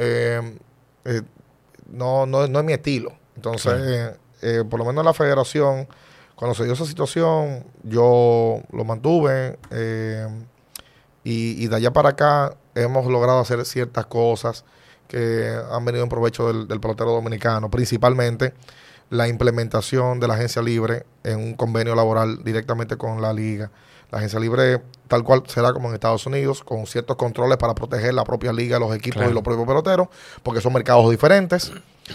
No es mi estilo. Entonces, por lo menos en la federación, cuando se dio esa situación, yo lo mantuve, y de allá para acá hemos logrado hacer ciertas cosas que han venido en provecho del pelotero dominicano, principalmente la implementación de la agencia libre en un convenio laboral directamente con la liga. La agencia libre tal cual será como en Estados Unidos, con ciertos controles para proteger la propia liga, los equipos y los propios peloteros, porque son mercados diferentes.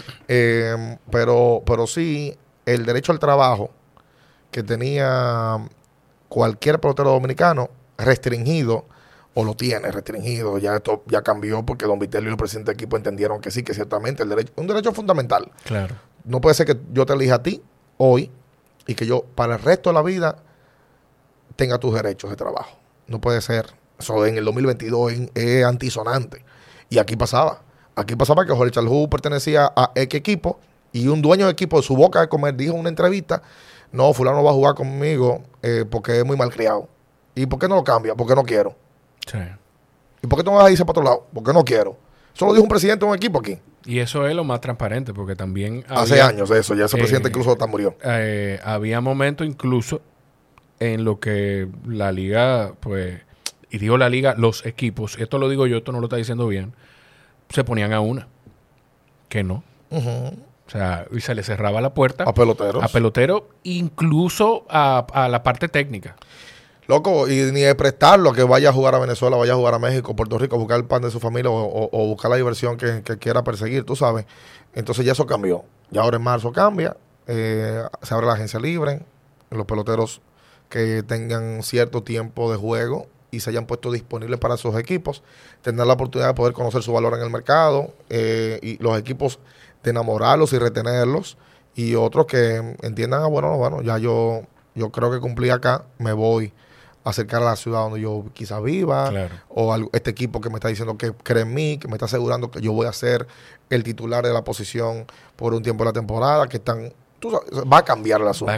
Pero sí, el derecho al trabajo que tenía cualquier pelotero dominicano restringido, o lo tiene restringido, esto ya cambió porque don Vitelio y el presidente de equipo entendieron que sí, que ciertamente un derecho fundamental. Claro. No puede ser que yo te elija a ti hoy y que yo para el resto de la vida tenga tus derechos de trabajo. No puede ser. Eso en el 2022 es antisonante. Y aquí pasaba. Aquí pasaba que Jorge Chalhú pertenecía a X equipo y un dueño de equipo de su boca de comer dijo en una entrevista, no, fulano va a jugar conmigo porque es muy malcriado. ¿Y por qué no lo cambia? Porque no quiero. Sí. ¿Y por qué tú no vas a irse para otro lado? Porque no quiero. Eso lo dijo un presidente de un equipo aquí. Y eso es lo más transparente, porque también hace años eso, ya ese presidente incluso hasta murió. Había momentos incluso en lo que la liga, pues, y digo la liga, los equipos, esto lo digo yo, esto no lo está diciendo bien, se ponían a una. Que no. O sea, y se le cerraba la puerta. A peloteros. A peloteros, incluso a la parte técnica. Loco, y ni de prestarlo, que vaya a jugar a Venezuela, vaya a jugar a México, Puerto Rico, a buscar el pan de su familia o buscar la diversión que quiera perseguir, tú sabes. Entonces ya eso cambió. Ya ahora en marzo cambia, se abre la agencia libre, los peloteros que tengan cierto tiempo de juego y se hayan puesto disponibles para sus equipos, tendrán la oportunidad de poder conocer su valor en el mercado, y los equipos de enamorarlos y retenerlos, y otros que entiendan, bueno, ya yo creo que cumplí acá, me voy a acercar a la ciudad donde yo quizás viva, claro, o este equipo que me está diciendo que cree en mí, que me está asegurando que yo voy a ser el titular de la posición por un tiempo de la temporada, que están... Va a cambiar el asunto. Va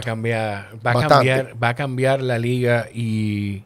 a cambiar la liga y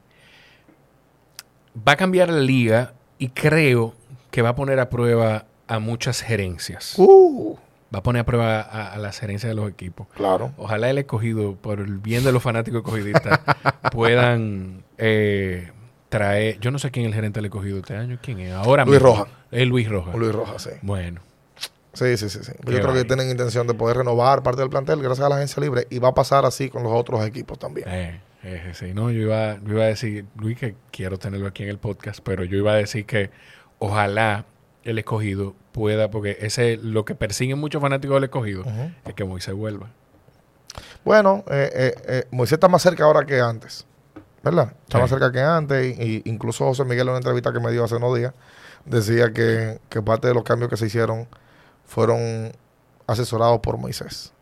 creo que va a poner a prueba a muchas gerencias. Va a poner a prueba a las gerencias de los equipos. Claro. Ojalá el escogido, por el bien de los fanáticos escogidistas, puedan traer... Yo no sé quién es el gerente del escogido este año. ¿Quién es? Ahora Luis Rojas. Es Luis Rojas. Luis Rojas, sí. Bueno. Sí. Yo creo que tienen intención de poder renovar parte del plantel gracias a la agencia libre, y va a pasar así con los otros equipos también. Sí, no, yo iba a decir, Luis, que quiero tenerlo aquí en el podcast, pero yo iba a decir que ojalá el escogido pueda, porque lo que persiguen muchos fanáticos del escogido es que Moisés vuelva. Bueno, Moisés está más cerca ahora que antes, ¿verdad? Está más cerca que antes, y incluso José Miguel en una entrevista que me dio hace unos días decía que parte de los cambios que se hicieron fueron asesorados por Moisés.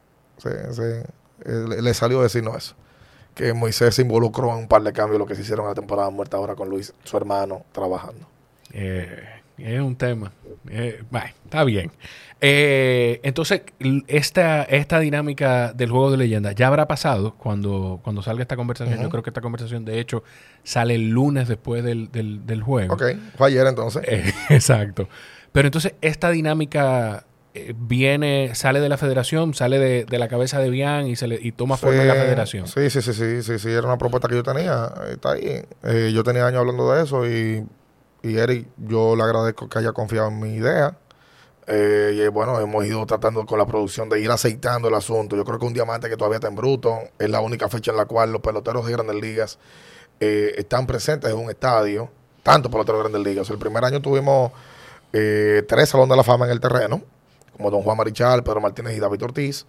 Le salió decirnos eso. Que Moisés se involucró en un par de cambios, lo que se hicieron en la temporada muerta ahora con Luis, su hermano, trabajando. Es un tema. Está bien. Entonces, esta dinámica del juego de leyenda ya habrá pasado cuando salga esta conversación. Uh-huh. Yo creo que esta conversación, de hecho, sale el lunes después del juego. Ok, fue ayer entonces. Exacto. Pero entonces, esta dinámica sale de la federación, sale de la cabeza de Bian y toma forma en la federación. Sí, era una propuesta que yo tenía. Está ahí. Yo tenía años hablando de eso y Eric, yo le agradezco que haya confiado en mi idea. Y bueno, hemos ido tratando con la producción de ir aceitando el asunto. Yo creo que un diamante que todavía está en bruto. Es la única fecha en la cual los peloteros de Grandes Ligas están presentes en un estadio. Tantos peloteros de Grandes Ligas. O sea, el primer año tuvimos 3 Salón de la Fama en el terreno, como Don Juan Marichal, Pedro Martínez y David Ortiz.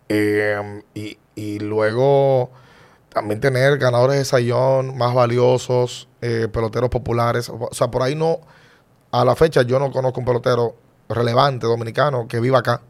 Y luego también tener ganadores de sayón más valiosos, peloteros populares. O sea, por ahí no, a la fecha yo no conozco un pelotero relevante dominicano que viva acá,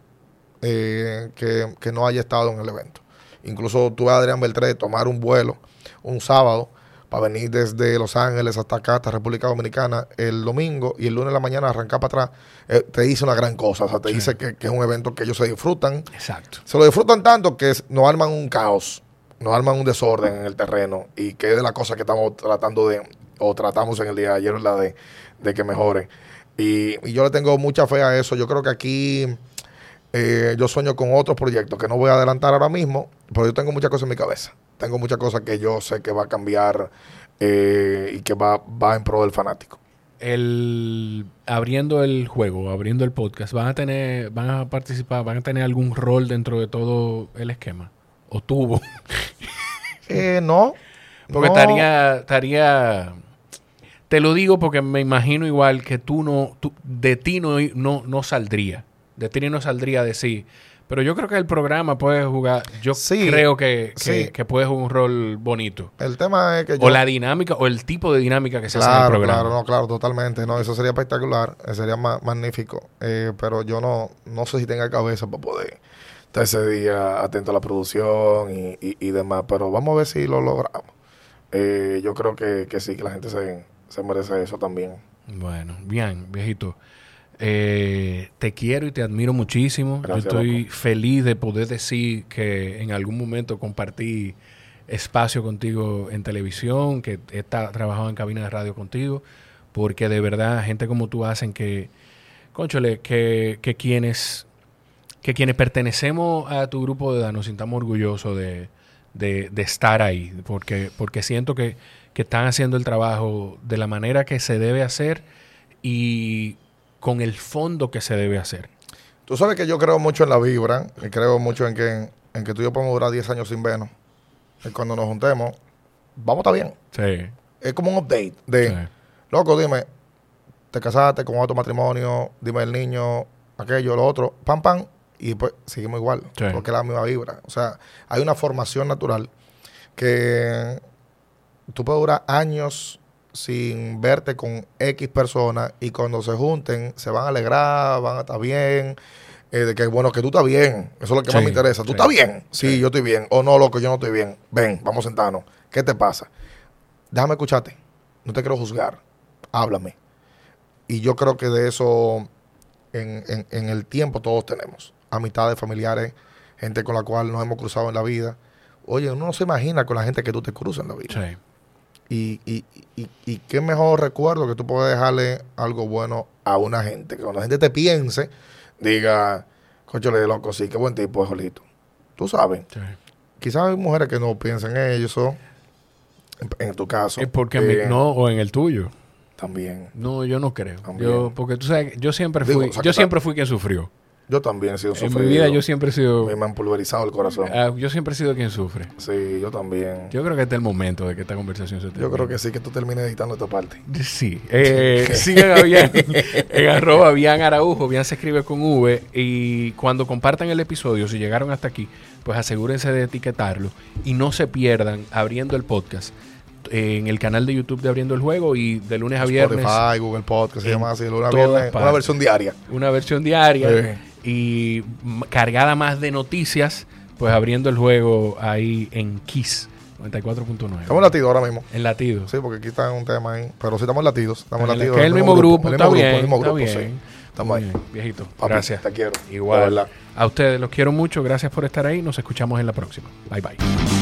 que no haya estado en el evento. Incluso tuve a Adrián Beltré tomar un vuelo un sábado para venir desde Los Ángeles hasta acá, hasta República Dominicana, el domingo, y el lunes de la mañana arrancar para atrás. Te dice una gran cosa. O sea, te dice que es un evento que ellos se disfrutan. Exacto. Se lo disfrutan tanto que nos arman un caos, nos arman un desorden en el terreno, y que es de la cosa que estamos tratamos en el día de ayer, la de que mejoren. Y yo le tengo mucha fe a eso. Yo creo que aquí yo sueño con otros proyectos que no voy a adelantar ahora mismo, pero yo tengo muchas cosas en mi cabeza. Tengo muchas cosas que yo sé que va a cambiar y que va en pro del fanático. Abriendo el juego, abriendo el podcast, ¿van a participar, van a tener algún rol dentro de todo el esquema? ¿O tuvo? No. Porque estaría... Te lo digo porque me imagino igual que de ti no saldría. De ti no saldría de sí. Pero yo creo que el programa puede jugar... Yo creo que puede jugar un rol bonito. El tema es que o la dinámica, o el tipo de dinámica que se hace en el programa. Claro, totalmente. No, eso sería espectacular. Sería magnífico. Pero yo no sé si tenga cabeza para poder estar ese día atento a la producción y demás. Pero vamos a ver si lo logramos. Yo creo que sí, que la gente se merece eso también. Bueno, bien, viejito. Te quiero y te admiro muchísimo. Gracias, yo estoy loco. feliz de poder decir que en algún momento compartí espacio contigo en televisión, que he trabajado en cabina de radio contigo, porque de verdad gente como tú hacen que, cónchale, que quienes pertenecemos a tu grupo de edad nos sintamos orgullosos de estar ahí, porque siento que están haciendo el trabajo de la manera que se debe hacer y con el fondo que se debe hacer. Tú sabes que yo creo mucho en la vibra, y creo mucho en que tú y yo podemos durar 10 años sin vernos. Y cuando nos juntemos, vamos a estar bien. Sí. Es como un update de, loco, dime, te casaste con otro matrimonio, dime el niño, aquello, lo otro, pam, pam, y pues seguimos igual, porque es la misma vibra. O sea, hay una formación natural que tú puedes durar años sin verte con X personas y cuando se junten se van a alegrar, van a estar bien, de que bueno, que tú estás bien, eso es lo que más me interesa. ¿Tú estás bien? Sí, yo estoy bien. O no, loco, yo no estoy bien. Ven, vamos a sentarnos. ¿Qué te pasa? Déjame escucharte. No te quiero juzgar. Háblame. Y yo creo que de eso en el tiempo todos tenemos. Amistades, familiares, gente con la cual nos hemos cruzado en la vida. Oye, uno no se imagina con la gente que tú te cruzas en la vida. Sí. Y qué mejor recuerdo que tú puedes dejarle algo bueno a una gente. Que cuando la gente te piense, diga, cóchale, loco, sí, qué buen tipo es Jolito. Tú sabes. Sí. Quizás hay mujeres que no piensan en eso. En tu caso. Es porque no, o en el tuyo. También. No, yo no creo. Porque tú sabes, yo siempre fui quien sufrió. Yo también he sido sufrido. En mi vida yo siempre he sido... Me han pulverizado el corazón. Yo siempre he sido quien sufre. Sí, yo también. Yo creo que este es el momento de que esta conversación se termine. Yo creo que sí, que tú termines editando esta parte. Sí. Sigan a Bian en @Bian Araujo. Bian se escribe con V. Y cuando compartan el episodio, si llegaron hasta aquí, pues asegúrense de etiquetarlo. Y no se pierdan abriendo el podcast en el canal de YouTube de Abriendo el Juego y de lunes a viernes. Spotify, Google Podcast, se llama así. Una versión diaria. Una versión diaria. y cargada más de noticias, pues abriendo el juego ahí en Kiss 94.9. Estamos en latido ahora mismo. En latido. Sí, porque aquí está un tema ahí. Pero sí estamos latidos. Estamos Que latidos. es el mismo grupo, el está mismo grupo, bien, el mismo está grupo, bien. sí. Estamos ahí. Bien, viejito. Papi, Gracias. Te quiero. Igual. De verdad. A ustedes los quiero mucho. Gracias por estar ahí. Nos escuchamos en la próxima. Bye, bye.